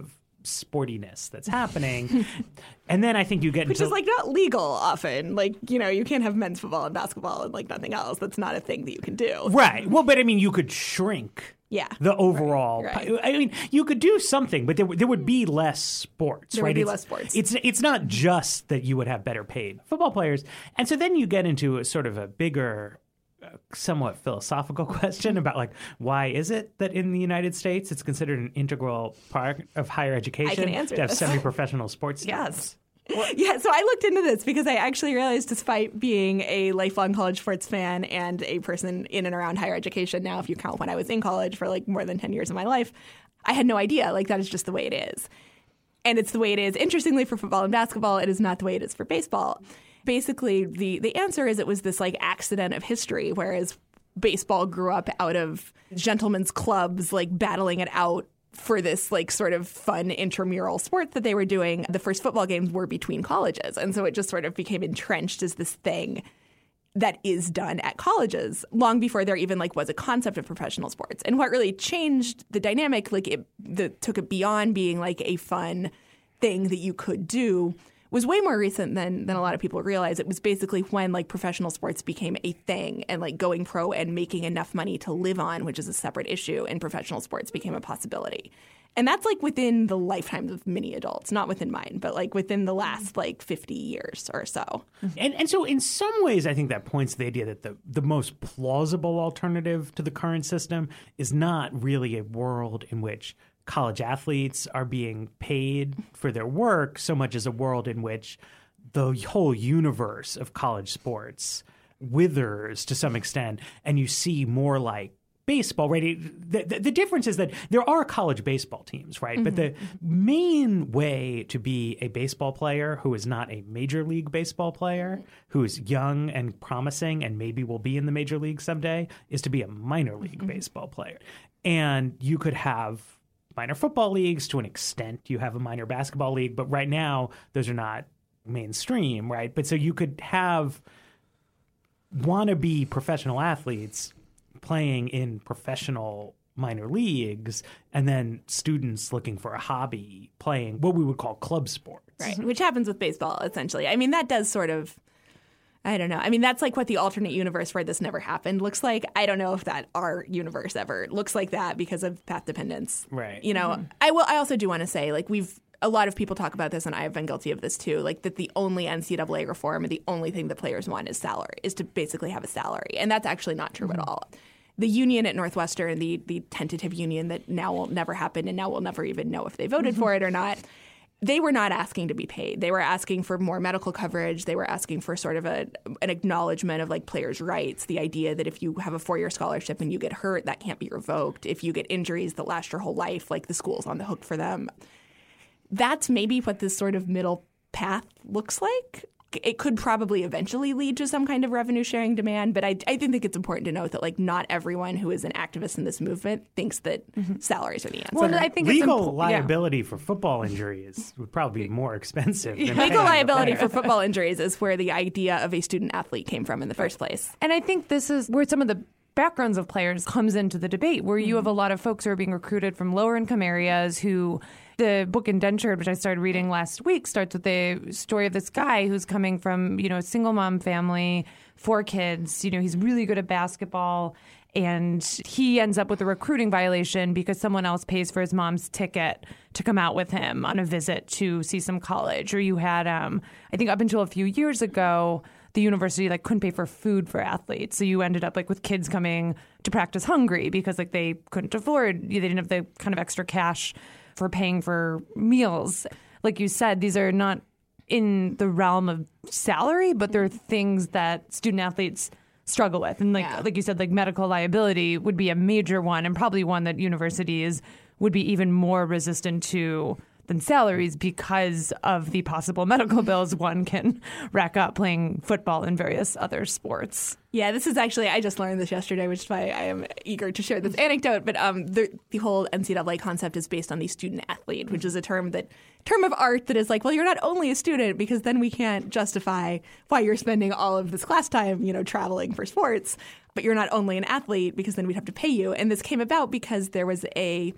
Speaker 1: sportiness that's happening. And then I think you get
Speaker 3: Which
Speaker 1: into...
Speaker 3: is, like, not legal often. Like, you know, you can't have men's football and basketball and, like, nothing else. That's not a thing that you can do.
Speaker 1: Right. Well, but I mean, you could shrink the overall...
Speaker 3: Right.
Speaker 1: I mean, you could do something, but there would be less sports,
Speaker 3: There
Speaker 1: right?
Speaker 3: would be less sports.
Speaker 1: It's not just that you would have better paid football players. And so then you get into a sort of a bigger... somewhat philosophical question about, like, why is it that in the United States it's considered an integral part of higher education
Speaker 3: answer
Speaker 1: to have
Speaker 3: this.
Speaker 1: semi-professional sports teams?
Speaker 4: Yes.
Speaker 3: Yeah, so I looked into this because I actually realized, despite being a lifelong college sports fan and a person in and around higher education now, if you count when I was in college for like more than 10 years of my life, I had no idea. Like, that is just the way it is. And it's the way it is, interestingly, for football and basketball. It is not the way it is for baseball. Basically, the answer is it was this, like, accident of history, whereas baseball grew up out of gentlemen's clubs, like, battling it out for this, like, sort of fun intramural sport that they were doing. The first football games were between colleges. And so it just sort of became entrenched as this thing that is done at colleges long before there even, like, was a concept of professional sports. And what really changed the dynamic, like, took it beyond being, like, a fun thing that you could do, was way more recent than a lot of people realize. It was basically when, like, professional sports became a thing and, like, going pro and making enough money to live on, which is a separate issue, in professional sports became a possibility. And that's, like, within the lifetimes of many adults, not within mine, but, like, within the last, like, 50 years or so.
Speaker 1: And so in some ways, I think that points to the idea that the most plausible alternative to the current system is not really a world in which college athletes are being paid for their work so much as a world in which the whole universe of college sports withers to some extent, and you see more like baseball, right? The difference is that there are college baseball teams, right? Mm-hmm. But the main way to be a baseball player who is not a major league baseball player, who is young and promising and maybe will be in the major league someday, is to be a minor league baseball player. And you could have minor football leagues to an extent. You have a minor basketball league, but right now those are not mainstream, right? But so you could have wannabe professional athletes playing in professional minor leagues, and then students looking for a hobby playing what we would call club sports.
Speaker 3: Right, which happens with baseball, essentially. I mean, that does sort of, I don't know. I mean, that's like what the alternate universe where this never happened looks like. I don't know if that our universe ever looks like that because of path dependence.
Speaker 1: Right.
Speaker 3: You know, I also do want to say, like, a lot of people talk about this, and I have been guilty of this too, like that the only NCAA reform and the only thing that players want is salary, is to basically have a salary. And that's actually not true at all. The union at Northwestern, the tentative union that now will never happen and now we'll never even know if they voted for it or not, they were not asking to be paid. They were asking for more medical coverage. They were asking for sort of an acknowledgement of, like, players' rights, the idea that if you have a 4-year scholarship and you get hurt, that can't be revoked. If you get injuries that last your whole life, like, the school's on the hook for them. That's maybe what this sort of middle path looks like. It could probably eventually lead to some kind of revenue sharing demand, but I think it's important to note that, like, not everyone who is an activist in this movement thinks that salaries are the answer.
Speaker 4: Well, I think
Speaker 1: legal liability for football injuries would probably be more expensive. Than
Speaker 3: legal liability for football injuries is where the idea of a student athlete came from in the first place.
Speaker 4: And I think this is where some of the backgrounds of players comes into the debate, where you have a lot of folks who are being recruited from lower income areas who... The book Indentured, which I started reading last week, starts with the story of this guy who's coming from, a single mom family, 4 kids. He's really good at basketball, and he ends up with a recruiting violation because someone else pays for his mom's ticket to come out with him on a visit to see some college. Or you had, I think up until a few years ago, the university couldn't pay for food for athletes. So you ended up with kids coming to practice hungry because they couldn't afford, they didn't have the kind of extra cash for paying for meals. Like you said, these are not in the realm of salary, but they're things that student athletes struggle with. And like you said, medical liability would be a major one, and probably one that universities would be even more resistant to than salaries because of the possible medical bills one can rack up playing football and various other sports.
Speaker 3: Yeah, this is actually, I just learned this yesterday, which is why I am eager to share this anecdote. But the whole NCAA concept is based on the student athlete, which is a term of art that is well, you're not only a student, because then we can't justify why you're spending all of this class time, traveling for sports. But you're not only an athlete, because then we'd have to pay you. And this came about because there was a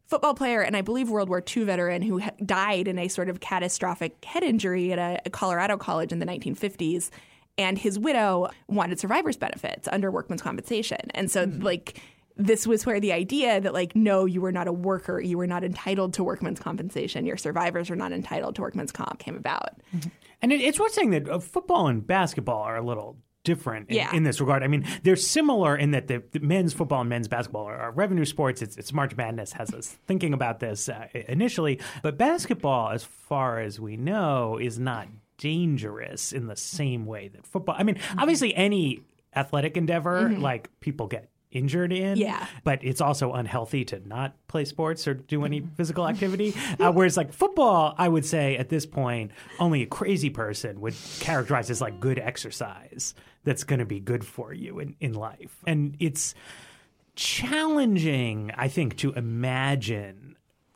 Speaker 3: football player and I believe World War II veteran who died in a sort of catastrophic head injury at a Colorado college in the 1950s. And his widow wanted survivor's benefits under workman's compensation. And so, this was where the idea that, no, you were not a worker, you were not entitled to workman's compensation, your survivors were not entitled to workman's comp came about.
Speaker 1: And it's worth saying that football and basketball are a little different in this regard. I mean, they're similar in that the men's football and men's basketball are revenue sports. It's March Madness has us thinking about this initially. But basketball, as far as we know, is not dangerous in the same way that football. I mean, obviously any athletic endeavor, people get injured in, but it's also unhealthy to not play sports or do any physical activity. Whereas football, I would say at this point, only a crazy person would characterize as good exercise that's going to be good for you in life. And it's challenging, I think, to imagine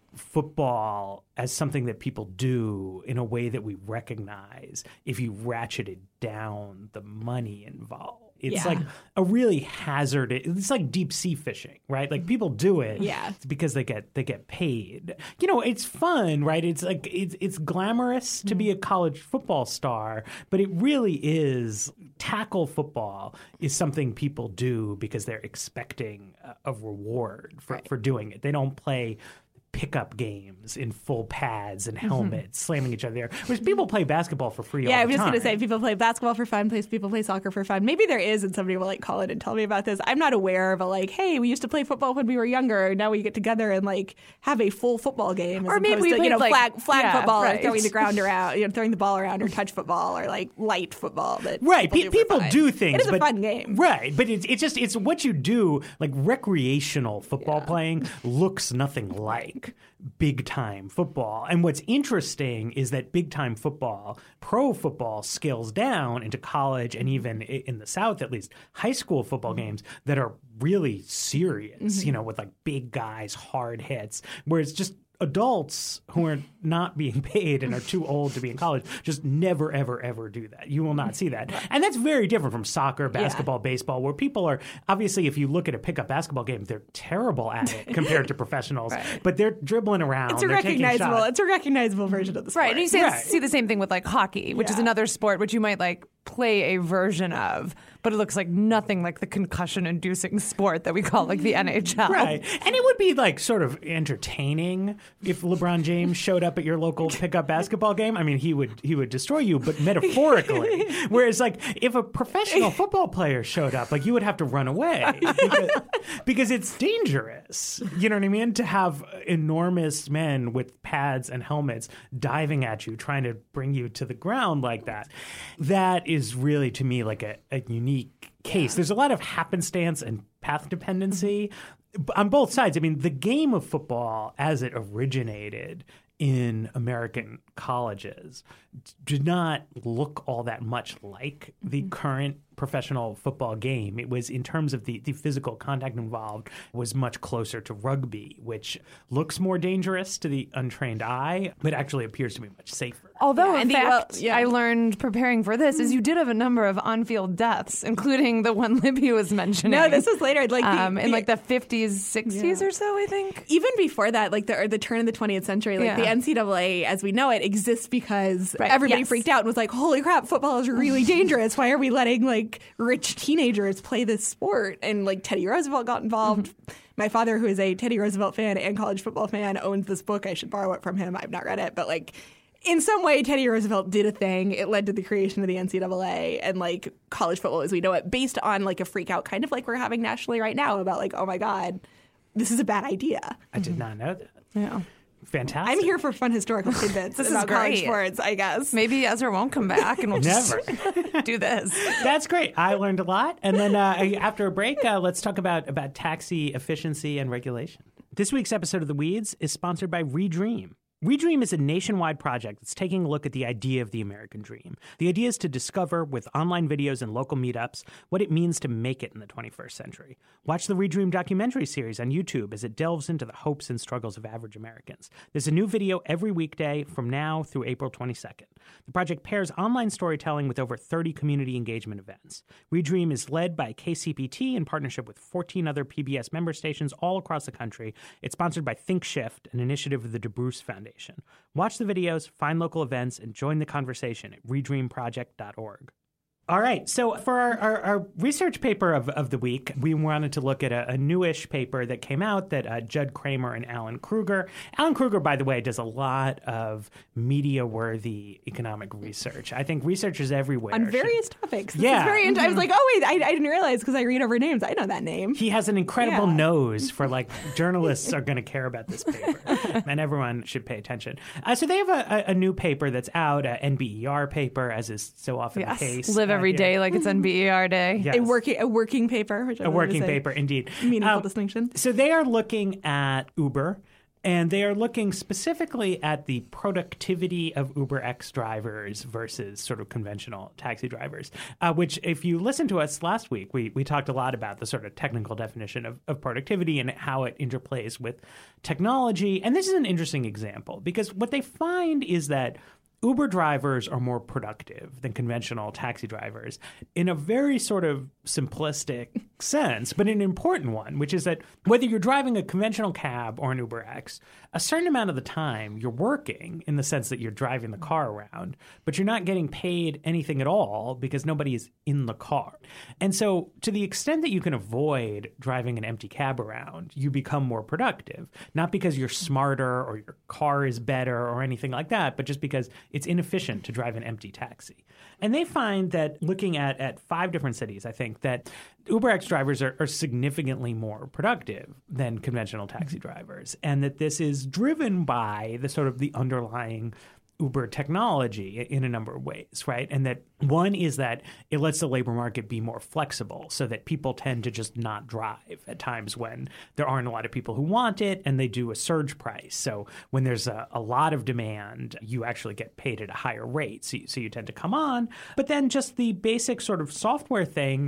Speaker 1: football as something that people do in a way that we recognize if you ratcheted down the money involved. It's a really hazardous. It's like deep sea fishing, right? People do it because they get paid. It's fun, right? It's it's glamorous to be a college football star, but it really is. Tackle football is something people do because they're expecting a reward for doing it. They don't play pickup games in full pads and helmets, slamming each other there. Whereas people play basketball for free all the time.
Speaker 3: Yeah, I was just going to say, people play basketball for fun, people play soccer for fun. Maybe there is, and somebody will call in and tell me about this. I'm not aware of hey, we used to play football when we were younger. Now we get together and have a full football game.
Speaker 4: Or maybe we
Speaker 3: play flag football, or throwing the ground around, throwing the ball around, or touch football, or light football. That people
Speaker 1: do things.
Speaker 3: It is a fun game,
Speaker 1: right? But it's what you do. Recreational football playing looks nothing like big time football. And what's interesting is that big time football, pro football, scales down into college and even in the South, at least, high school football games that are really serious, with big guys, hard hits, whereas just adults who are not being paid and are too old to be in college just never, ever, ever do that. You will not see that. And that's very different from soccer, basketball, baseball, where people are, obviously, if you look at a pickup basketball game, they're terrible at it compared to professionals, but they're dribbling around.
Speaker 3: It's a recognizable version of the sport.
Speaker 4: Right. And you see the same thing with hockey, which is another sport which you might play a version of, but it looks like nothing like the concussion-inducing sport that we call the NHL.
Speaker 1: Right. And it would be sort of entertaining if LeBron James showed up at your local pickup basketball game. I mean, he would destroy you, but metaphorically. Whereas if a professional football player showed up, you would have to run away because it's dangerous. You know what I mean? To have enormous men with pads and helmets diving at you, trying to bring you to the ground like that. That is really, to me, a unique case. There's a lot of happenstance and path dependency on both sides. I mean, the game of football, as it originated in American colleges, did not look all that much like the current professional football game. It was, in terms of the physical contact involved, was much closer to rugby, which looks more dangerous to the untrained eye, but actually appears to be much safer.
Speaker 4: Although, in fact, I learned preparing for this is you did have a number of on-field deaths, incling the one Libby was mentioning.
Speaker 3: No, this was later. In
Speaker 4: the 50s, 60s or so, I think.
Speaker 3: Even before that, the turn of the 20th century, the NCAA, as we know it, exists because everybody freaked out and was like, holy crap, football is really dangerous. Why are we letting rich teenagers play this sport? And Teddy Roosevelt got involved. My father, who is a Teddy Roosevelt fan and college football fan, owns this book. I should borrow it from him. I've not read it, but in some way, Teddy Roosevelt did a thing. It led to the creation of the NCAA and college football as we know it, based on a freak out, kind of like we're having nationally right now about oh my God, this is a bad idea.
Speaker 1: I did not know that.
Speaker 4: Yeah.
Speaker 1: Fantastic.
Speaker 3: I'm here for fun historical tidbits about college sports, I guess.
Speaker 4: Maybe Ezra won't come back and we'll just do this.
Speaker 1: That's great. I learned a lot. And then after a break, let's talk about taxi efficiency and regulation. This week's episode of The Weeds is sponsored by Redream. Redream is a nationwide project that's taking a look at the idea of the American dream. The idea is to discover, with online videos and local meetups, what it means to make it in the 21st century. Watch the Redream documentary series on YouTube as it delves into the hopes and struggles of average Americans. There's a new video every weekday from now through April 22nd. The project pairs online storytelling with over 30 community engagement events. Redream is led by KCPT in partnership with 14 other PBS member stations all across the country. It's sponsored by ThinkShift, an initiative of the DeBruce Foundation. Watch the videos, find local events, and join the conversation at redreamproject.org. All right. So for our research paper of the week, we wanted to look at a newish paper that came out that Judd Kramer and Alan Kruger. Alan Kruger, by the way, does a lot of media-worthy economic research. I think researchers everywhere.
Speaker 3: On various topics. This
Speaker 1: Yeah.
Speaker 3: is very I was like, oh, wait, I didn't realize because I read over names. I know that name.
Speaker 1: He has an incredible
Speaker 3: Yeah.
Speaker 1: nose for, like, journalists are going to care about this paper, and everyone should pay attention. So they have a new paper that's out, an NBER paper, as is so often the case.
Speaker 4: Live every day like it's NBER day.
Speaker 1: Yes.
Speaker 3: A working paper. Which I
Speaker 1: A
Speaker 3: wanted to
Speaker 1: working
Speaker 3: say.
Speaker 1: paper, indeed.
Speaker 3: Meaningful distinction.
Speaker 1: So they are looking at Uber, and they are looking specifically at the productivity of UberX drivers versus sort of conventional taxi drivers, which if you listened to us last week, we talked a lot about the sort of technical definition of productivity and how it interplays with technology. And this is an interesting example because what they find is that Uber drivers are more productive than conventional taxi drivers in a very sort of simplistic sense, but an important one, which is that whether you're driving a conventional cab or an UberX, a certain amount of the time you're working in the sense that you're driving the car around, but you're not getting paid anything at all because nobody is in the car. And so to the extent that you can avoid driving an empty cab around, you become more productive, not because you're smarter or your car is better or anything like that, but just because it's inefficient to drive an empty taxi. And they find that looking at 5 different cities, I think, that UberX drivers are significantly more productive than conventional taxi drivers, and that this is driven by the sort of the underlying Uber technology in a number of ways, right? And that one is that it lets the labor market be more flexible so that people tend to just not drive at times when there aren't a lot of people who want it and they do a surge price. So when there's a lot of demand, you actually get paid at a higher rate. So you tend to come on. But then just the basic sort of software thing,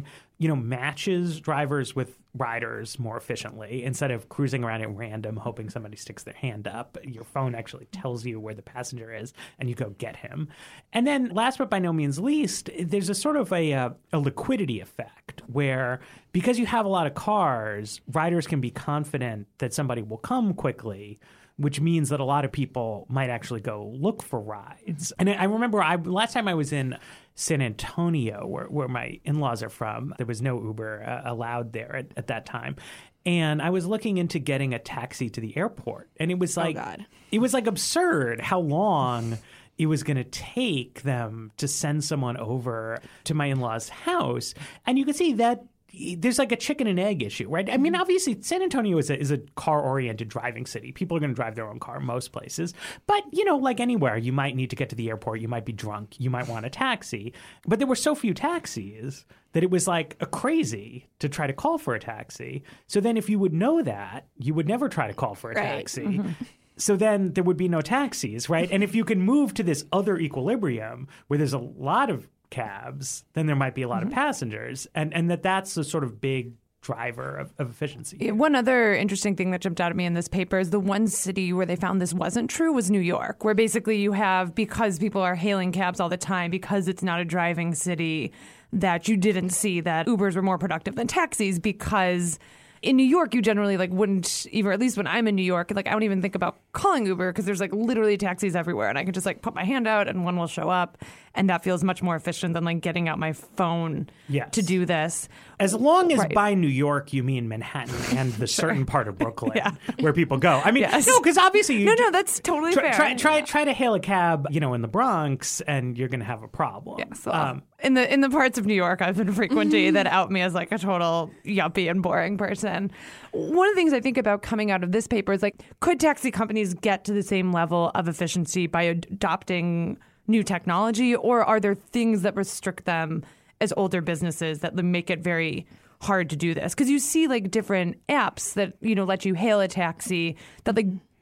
Speaker 1: matches drivers with riders more efficiently. Instead of cruising around at random, hoping somebody sticks their hand up, your phone actually tells you where the passenger is and you go get him. And then last but by no means least, there's a sort of a liquidity effect where because you have a lot of cars, riders can be confident that somebody will come quickly, which means that a lot of people might actually go look for rides. And I remember last time I was in San Antonio, where my in-laws are from, there was no Uber allowed there at that time. And I was looking into getting a taxi to the airport. And it was like, it was like absurd how long it was going to take them to send someone over to my in-laws' house. And you could see that there's like a chicken and egg issue, right? I mean, obviously, San Antonio is a car-oriented driving city. People are going to drive their own car most places. But, like anywhere, you might need to get to the airport. You might be drunk. You might want a taxi. But there were so few taxis that it was like a crazy to try to call for a taxi. So then if you would know that, you would never try to call for a taxi. Mm-hmm. So then there would be no taxis, right? And if you can move to this other equilibrium where there's a lot of cabs, then there might be a lot of passengers, and that's the sort of big driver of efficiency.
Speaker 4: One other interesting thing that jumped out at me in this paper is the one city where they found this wasn't true was New York, where basically you have, because people are hailing cabs all the time, because it's not a driving city, that you didn't see that Ubers were more productive than taxis because in New York, you generally wouldn't even, at least when I'm in New York, I don't even think about calling Uber because there's literally taxis everywhere and I can just put my hand out and one will show up. And that feels much more efficient than getting out my phone to do this.
Speaker 1: As long as by New York you mean Manhattan and the certain part of Brooklyn where people go. I mean, no, because obviously you
Speaker 4: no, that's totally fair.
Speaker 1: Try to hail a cab, in the Bronx, and you're going to have a problem.
Speaker 4: Yeah, so in the parts of New York I've been frequenting that out me as a total yuppie and boring person. One of the things I think about coming out of this paper is could taxi companies get to the same level of efficiency by adopting new technology, or are there things that restrict them as older businesses that make it very hard to do this? Because you see different apps that let you hail a taxi that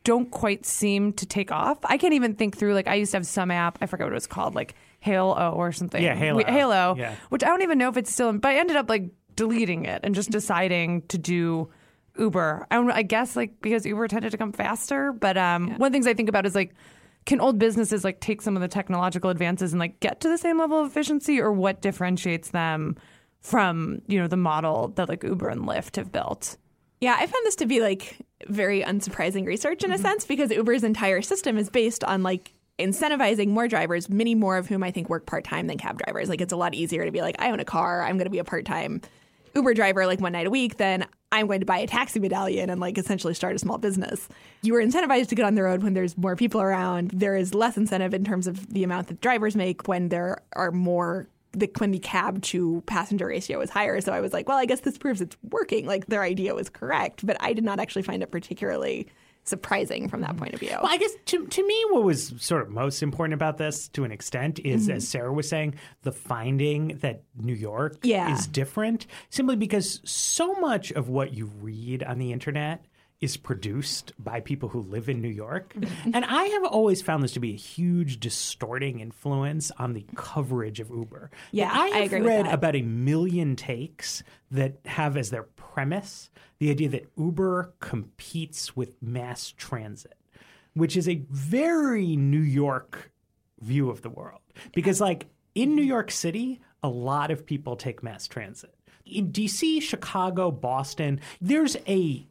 Speaker 4: don't quite seem to take off. I can't even think through, like, I used to have some app, I forget what it was called, like Halo or something.
Speaker 1: Yeah, Halo.
Speaker 4: Halo,
Speaker 1: Yeah.
Speaker 4: which I don't even know if it's still, but I ended up like deleting it and just deciding to do Uber. I guess like because Uber tended to come faster. But one of the things I think about is like, can old businesses like take some of the technological advances and like get to the same level of efficiency, or what differentiates them from, you know, the model that like Uber and Lyft have built?
Speaker 3: Yeah, I found this to be like very unsurprising research in a sense, because Uber's entire system is based on like incentivizing more drivers, many more of whom I think work part-time than cab drivers. Like, it's a lot easier to be like, I own a car, I'm going to be a part-time Uber driver like one night a week than I'm going to buy a taxi medallion and like essentially start a small business. You are incentivized to get on the road when there's more people around. There is less incentive in terms of the amount that drivers make when there are more, when the cab to passenger ratio is higher. So I was like, well, I guess this proves it's working. Like, their idea was correct, but I did not actually find it particularly surprising from that point of view.
Speaker 1: Well, I guess to me, what was sort of most important about this, to an extent, is, as Sarah was saying, the finding that New York is different, simply because so much of what you read on the internet is produced by people who live in New York. And I have always found this to be a huge distorting influence on the coverage of Uber.
Speaker 3: Yeah,
Speaker 1: I have
Speaker 3: agree with
Speaker 1: read
Speaker 3: that.
Speaker 1: about 1 million takes that have as their premise the idea that Uber competes with mass transit, which is a very New York view of the world. Because, like, in New York City, a lot of people take mass transit. In D.C., Chicago, Boston, there's a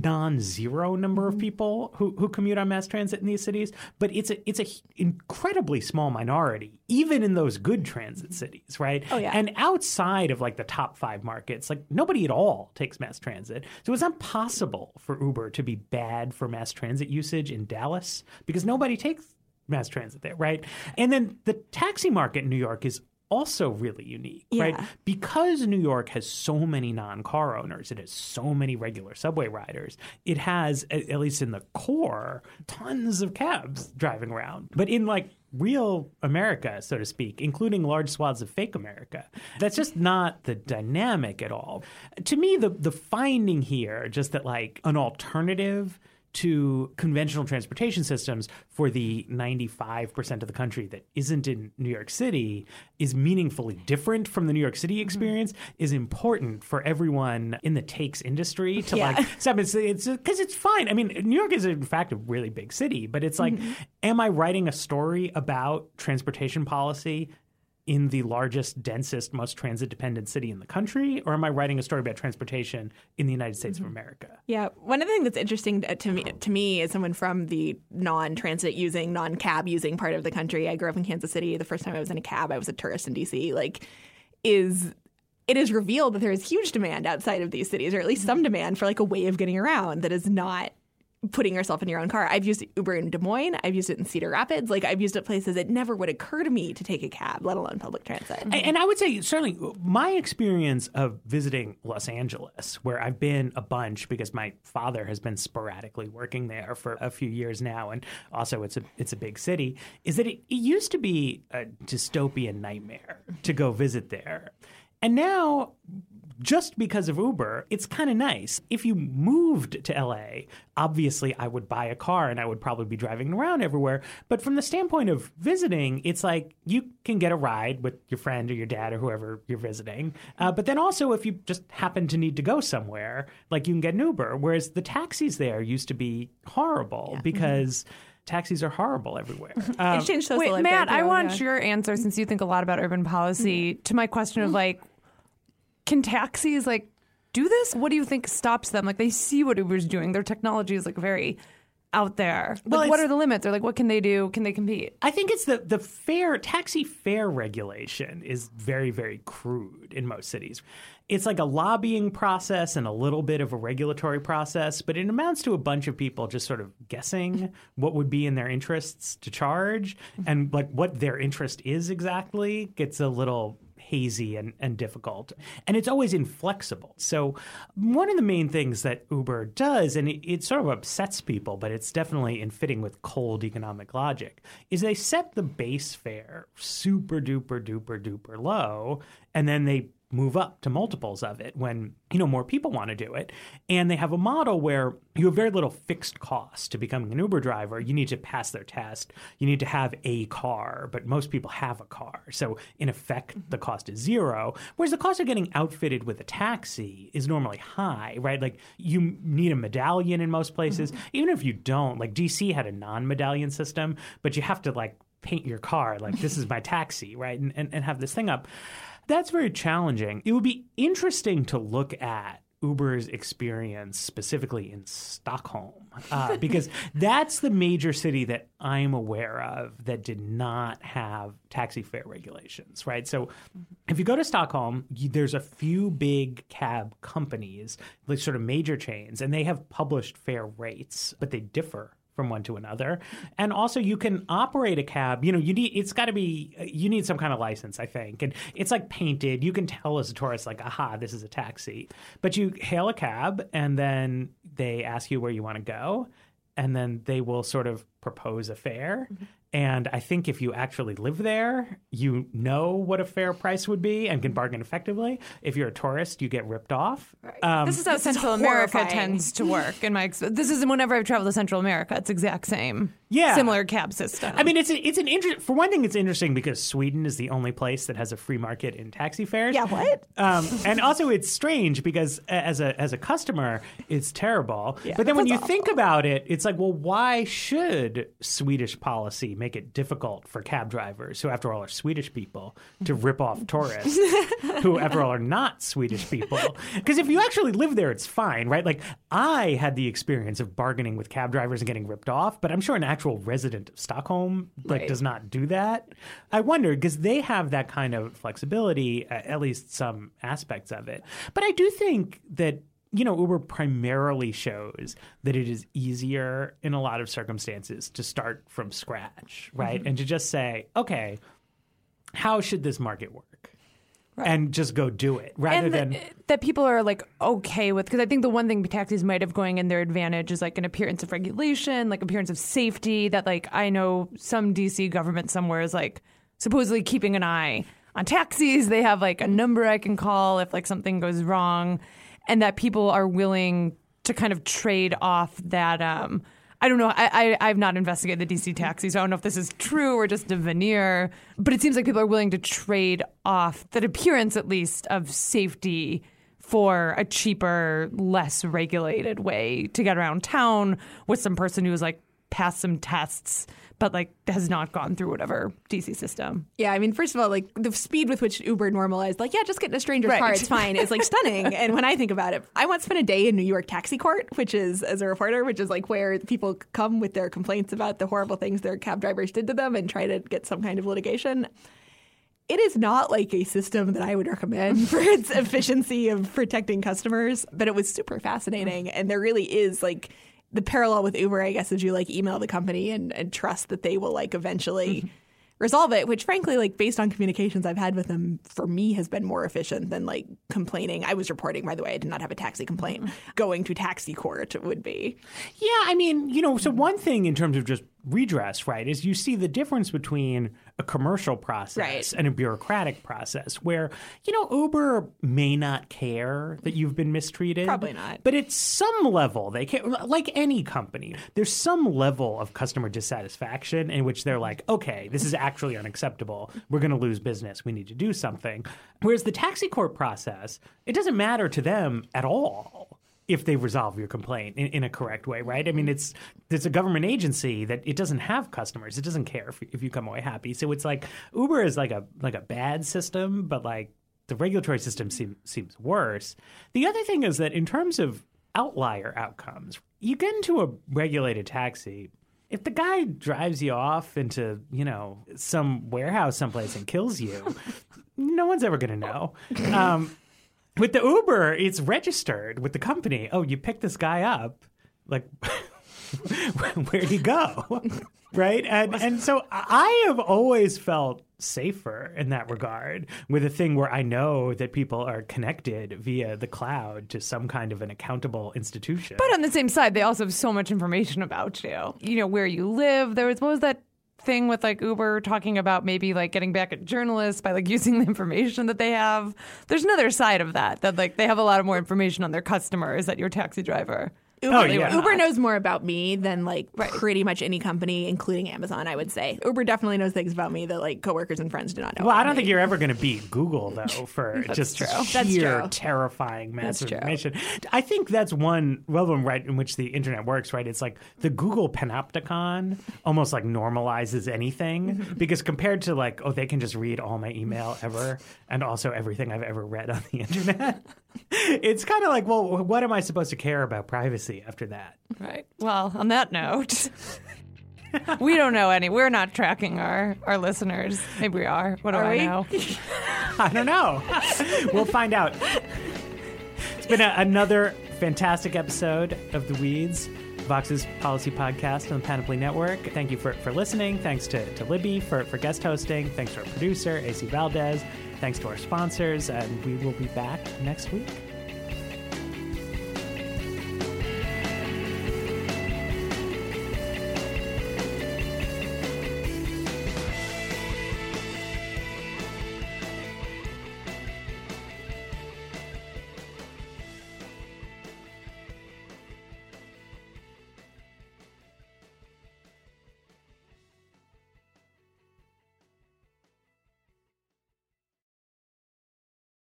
Speaker 1: non-zero number of people who commute on mass transit in these cities, but it's a incredibly small minority, even in those good transit cities, right?
Speaker 3: Oh, yeah.
Speaker 1: And outside of like the top 5 markets, like nobody at all takes mass transit. So it's not possible for Uber to be bad for mass transit usage in Dallas because nobody takes mass transit there, right? And then the taxi market in New York is also really unique, right? Because New York has so many non-car owners, it has so many regular subway riders, it has, at least in the core, tons of cabs driving around. But in like real America, so to speak, including large swaths of fake America, that's just not the dynamic at all. To me, the finding here, just that like an alternative to conventional transportation systems for the 95% of the country that isn't in New York City is meaningfully different from the New York City experience, is important for everyone in the takes industry to like stop. It's because it's fine. I mean, New York is in fact a really big city, but it's like, am I writing a story about transportation policy in the largest, densest, most transit-dependent city in the country, or am I writing a story about transportation in the United States of America?
Speaker 3: Yeah, one of the things that's interesting to me as someone from the non-transit using, non-cab using part of the country, I grew up in Kansas City. The first time I was in a cab, I was a tourist in D.C., it is revealed that there is huge demand outside of these cities, or at least some demand for like a way of getting around that is not putting yourself in your own car. I've used Uber in Des Moines. I've used it in Cedar Rapids. Like, I've used it places it never would occur to me to take a cab, let alone public transit.
Speaker 1: And I would say, certainly, my experience of visiting Los Angeles, where I've been a bunch because my father has been sporadically working there for a few years now, and also it's a big city, is that it used to be a dystopian nightmare to go visit there. And now, just because of Uber, it's kind of nice. If you moved to LA, obviously I would buy a car and I would probably be driving around everywhere. But from the standpoint of visiting, it's like you can get a ride with your friend or your dad or whoever you're visiting. But then also if you just happen to need to go somewhere, like you can get an Uber. Whereas the taxis there used to be horrible because taxis are horrible everywhere.
Speaker 3: It's changed social
Speaker 4: Wait,
Speaker 3: life
Speaker 4: Matt,
Speaker 3: there, too.
Speaker 4: I want your answer, since you think a lot about urban policy, to my question of like, can taxis like do this? What do you think stops them? Like, they see what Uber's doing. Their technology is like very out there. Like,
Speaker 1: Well,
Speaker 4: what are the limits? Or like, what can they do? Can they compete?
Speaker 1: I think it's the taxi fare regulation is very, very crude in most cities. It's like a lobbying process and a little bit of a regulatory process, but it amounts to a bunch of people just sort of guessing what would be in their interests to charge, and like what their interest is exactly gets a little hazy and difficult. And it's always inflexible. So one of the main things that Uber does, and it sort of upsets people, but it's definitely in fitting with cold economic logic, is they set the base fare super duper duper duper low, and then they move up to multiples of it when, more people want to do it. And they have a model where you have very little fixed cost to becoming an Uber driver. You need to pass their test. You need to have a car, but most people have a car. So in effect, the cost is zero. Whereas the cost of getting outfitted with a taxi is normally high, right? Like you need a medallion in most places. Even if you don't, like DC had a non-medallion system, but you have to like paint your car like this is my taxi, right? And have this thing up. That's very challenging. It would be interesting to look at Uber's experience specifically in Stockholm, because that's the major city that I'm aware of that did not have taxi fare regulations, right? So if you go to Stockholm, there's a few big cab companies, like sort of major chains, and they have published fare rates, but they differ from one to another. And also you can operate a cab, you need some kind of license, I think. And it's like painted. You can tell as a tourist, like, aha, this is a taxi. But you hail a cab and then they ask you where you want to go. And then they will sort of propose a fare. And I think if you actually live there, you know what a fair price would be and can bargain effectively. If you're a tourist, you get ripped off.
Speaker 3: Right.
Speaker 4: This is how Central America tends to work. This is whenever I've traveled to Central America, it's exact same.
Speaker 1: Yeah.
Speaker 4: Similar cab system.
Speaker 1: I mean, for one thing, it's interesting because Sweden is the only place that has a free market in taxi fares.
Speaker 3: Yeah, what?
Speaker 1: And also, it's strange because as a customer, it's terrible.
Speaker 3: Yeah,
Speaker 1: but then when you
Speaker 3: awful.
Speaker 1: think about it, it's like, well, why should Swedish policy make it difficult for cab drivers, who after all are Swedish people, to rip off tourists, who after all are not Swedish people? Because if you actually live there, it's fine, right? Like I had the experience of bargaining with cab drivers and getting ripped off, but I'm sure an actual resident of Stockholm does not do that. I wonder because they have that kind of flexibility, at least some aspects of it. But I do think that Uber primarily shows that it is easier in a lot of circumstances to start from scratch, right? And to just say, okay, how should this market work? Right. And just go do it rather than
Speaker 4: that people are like okay with, because I think the one thing taxis might have going in their advantage is like an appearance of regulation, like appearance of safety, that like I know some DC government somewhere is like supposedly keeping an eye on taxis. They have like a number I can call if like something goes wrong, and that people are willing to kind of trade off that I don't know. I've not investigated the DC taxi, so I don't know if this is true or just a veneer. But it seems like people are willing to trade off that appearance, at least, of safety for a cheaper, less regulated way to get around town with some person who has like passed some tests but like has not gone through whatever DC system.
Speaker 3: Yeah, I mean, first of all, like the speed with which Uber normalized, like, yeah, just get in a stranger's car, it's fine, is like stunning. And when I think about it, I once spent a day in New York taxi court, which is, as a reporter, which is like where people come with their complaints about the horrible things their cab drivers did to them and try to get some kind of litigation. It is not like a system that I would recommend for its efficiency of protecting customers, but it was super fascinating. And there really is like the parallel with Uber, I guess, is you like email the company and trust that they will like eventually resolve it, which frankly, like based on communications I've had with them, for me has been more efficient than like complaining. I was reporting, by the way, I did not have a taxi complaint. Going to taxi court would be.
Speaker 1: Yeah, I mean, so one thing in terms of just redress, right, is you see the difference between a commercial process and a bureaucratic process where, Uber may not care that you've been mistreated.
Speaker 3: Probably not.
Speaker 1: But at some level, they care. Like any company, there's some level of customer dissatisfaction in which they're like, okay, this is actually unacceptable. We're going to lose business. We need to do something. Whereas the taxi court process, it doesn't matter to them at all if they resolve your complaint in a correct way, right? I mean, it's a government agency that it doesn't have customers. It doesn't care if you come away happy. So it's like Uber is like a bad system, but like the regulatory system seems worse. The other thing is that in terms of outlier outcomes, you get into a regulated taxi. If the guy drives you off into, some warehouse someplace and kills you, no one's ever going to know. With the Uber, it's registered with the company. Oh, you picked this guy up. Like, where'd he go? Right? And so I have always felt safer in that regard with a thing where I know that people are connected via the cloud to some kind of an accountable institution.
Speaker 4: But on the same side, they also have so much information about you. Where you live. What was that thing with like Uber talking about maybe like getting back at journalists by like using the information that they have. There's another side of that like they have a lot of more information on their customers at your taxi driver.
Speaker 3: Uber knows more about me than like pretty much any company, including Amazon, I would say. Uber definitely knows things about me that like coworkers and friends do not know.
Speaker 1: Well, I don't think you're ever going to beat Google, though, for just
Speaker 3: That's
Speaker 1: sheer
Speaker 3: true.
Speaker 1: terrifying mass information. I think that's one realm, right, in which the internet works, right? It's like the Google panopticon almost like normalizes anything because compared to like, oh, they can just read all my email ever and also everything I've ever read on the internet. It's kind of like, well, what am I supposed to care about privacy after that?
Speaker 4: Right. Well, on that note, we don't know any. We're not tracking our listeners. Maybe we are. What do I know?
Speaker 1: I don't know. We'll find out. It's been another fantastic episode of The Weeds, Vox's policy podcast on the Panoply Network. Thank you for listening. Thanks to Libby for guest hosting. Thanks to our producer, AC Valdez. Thanks to our sponsors, and we will be back next week.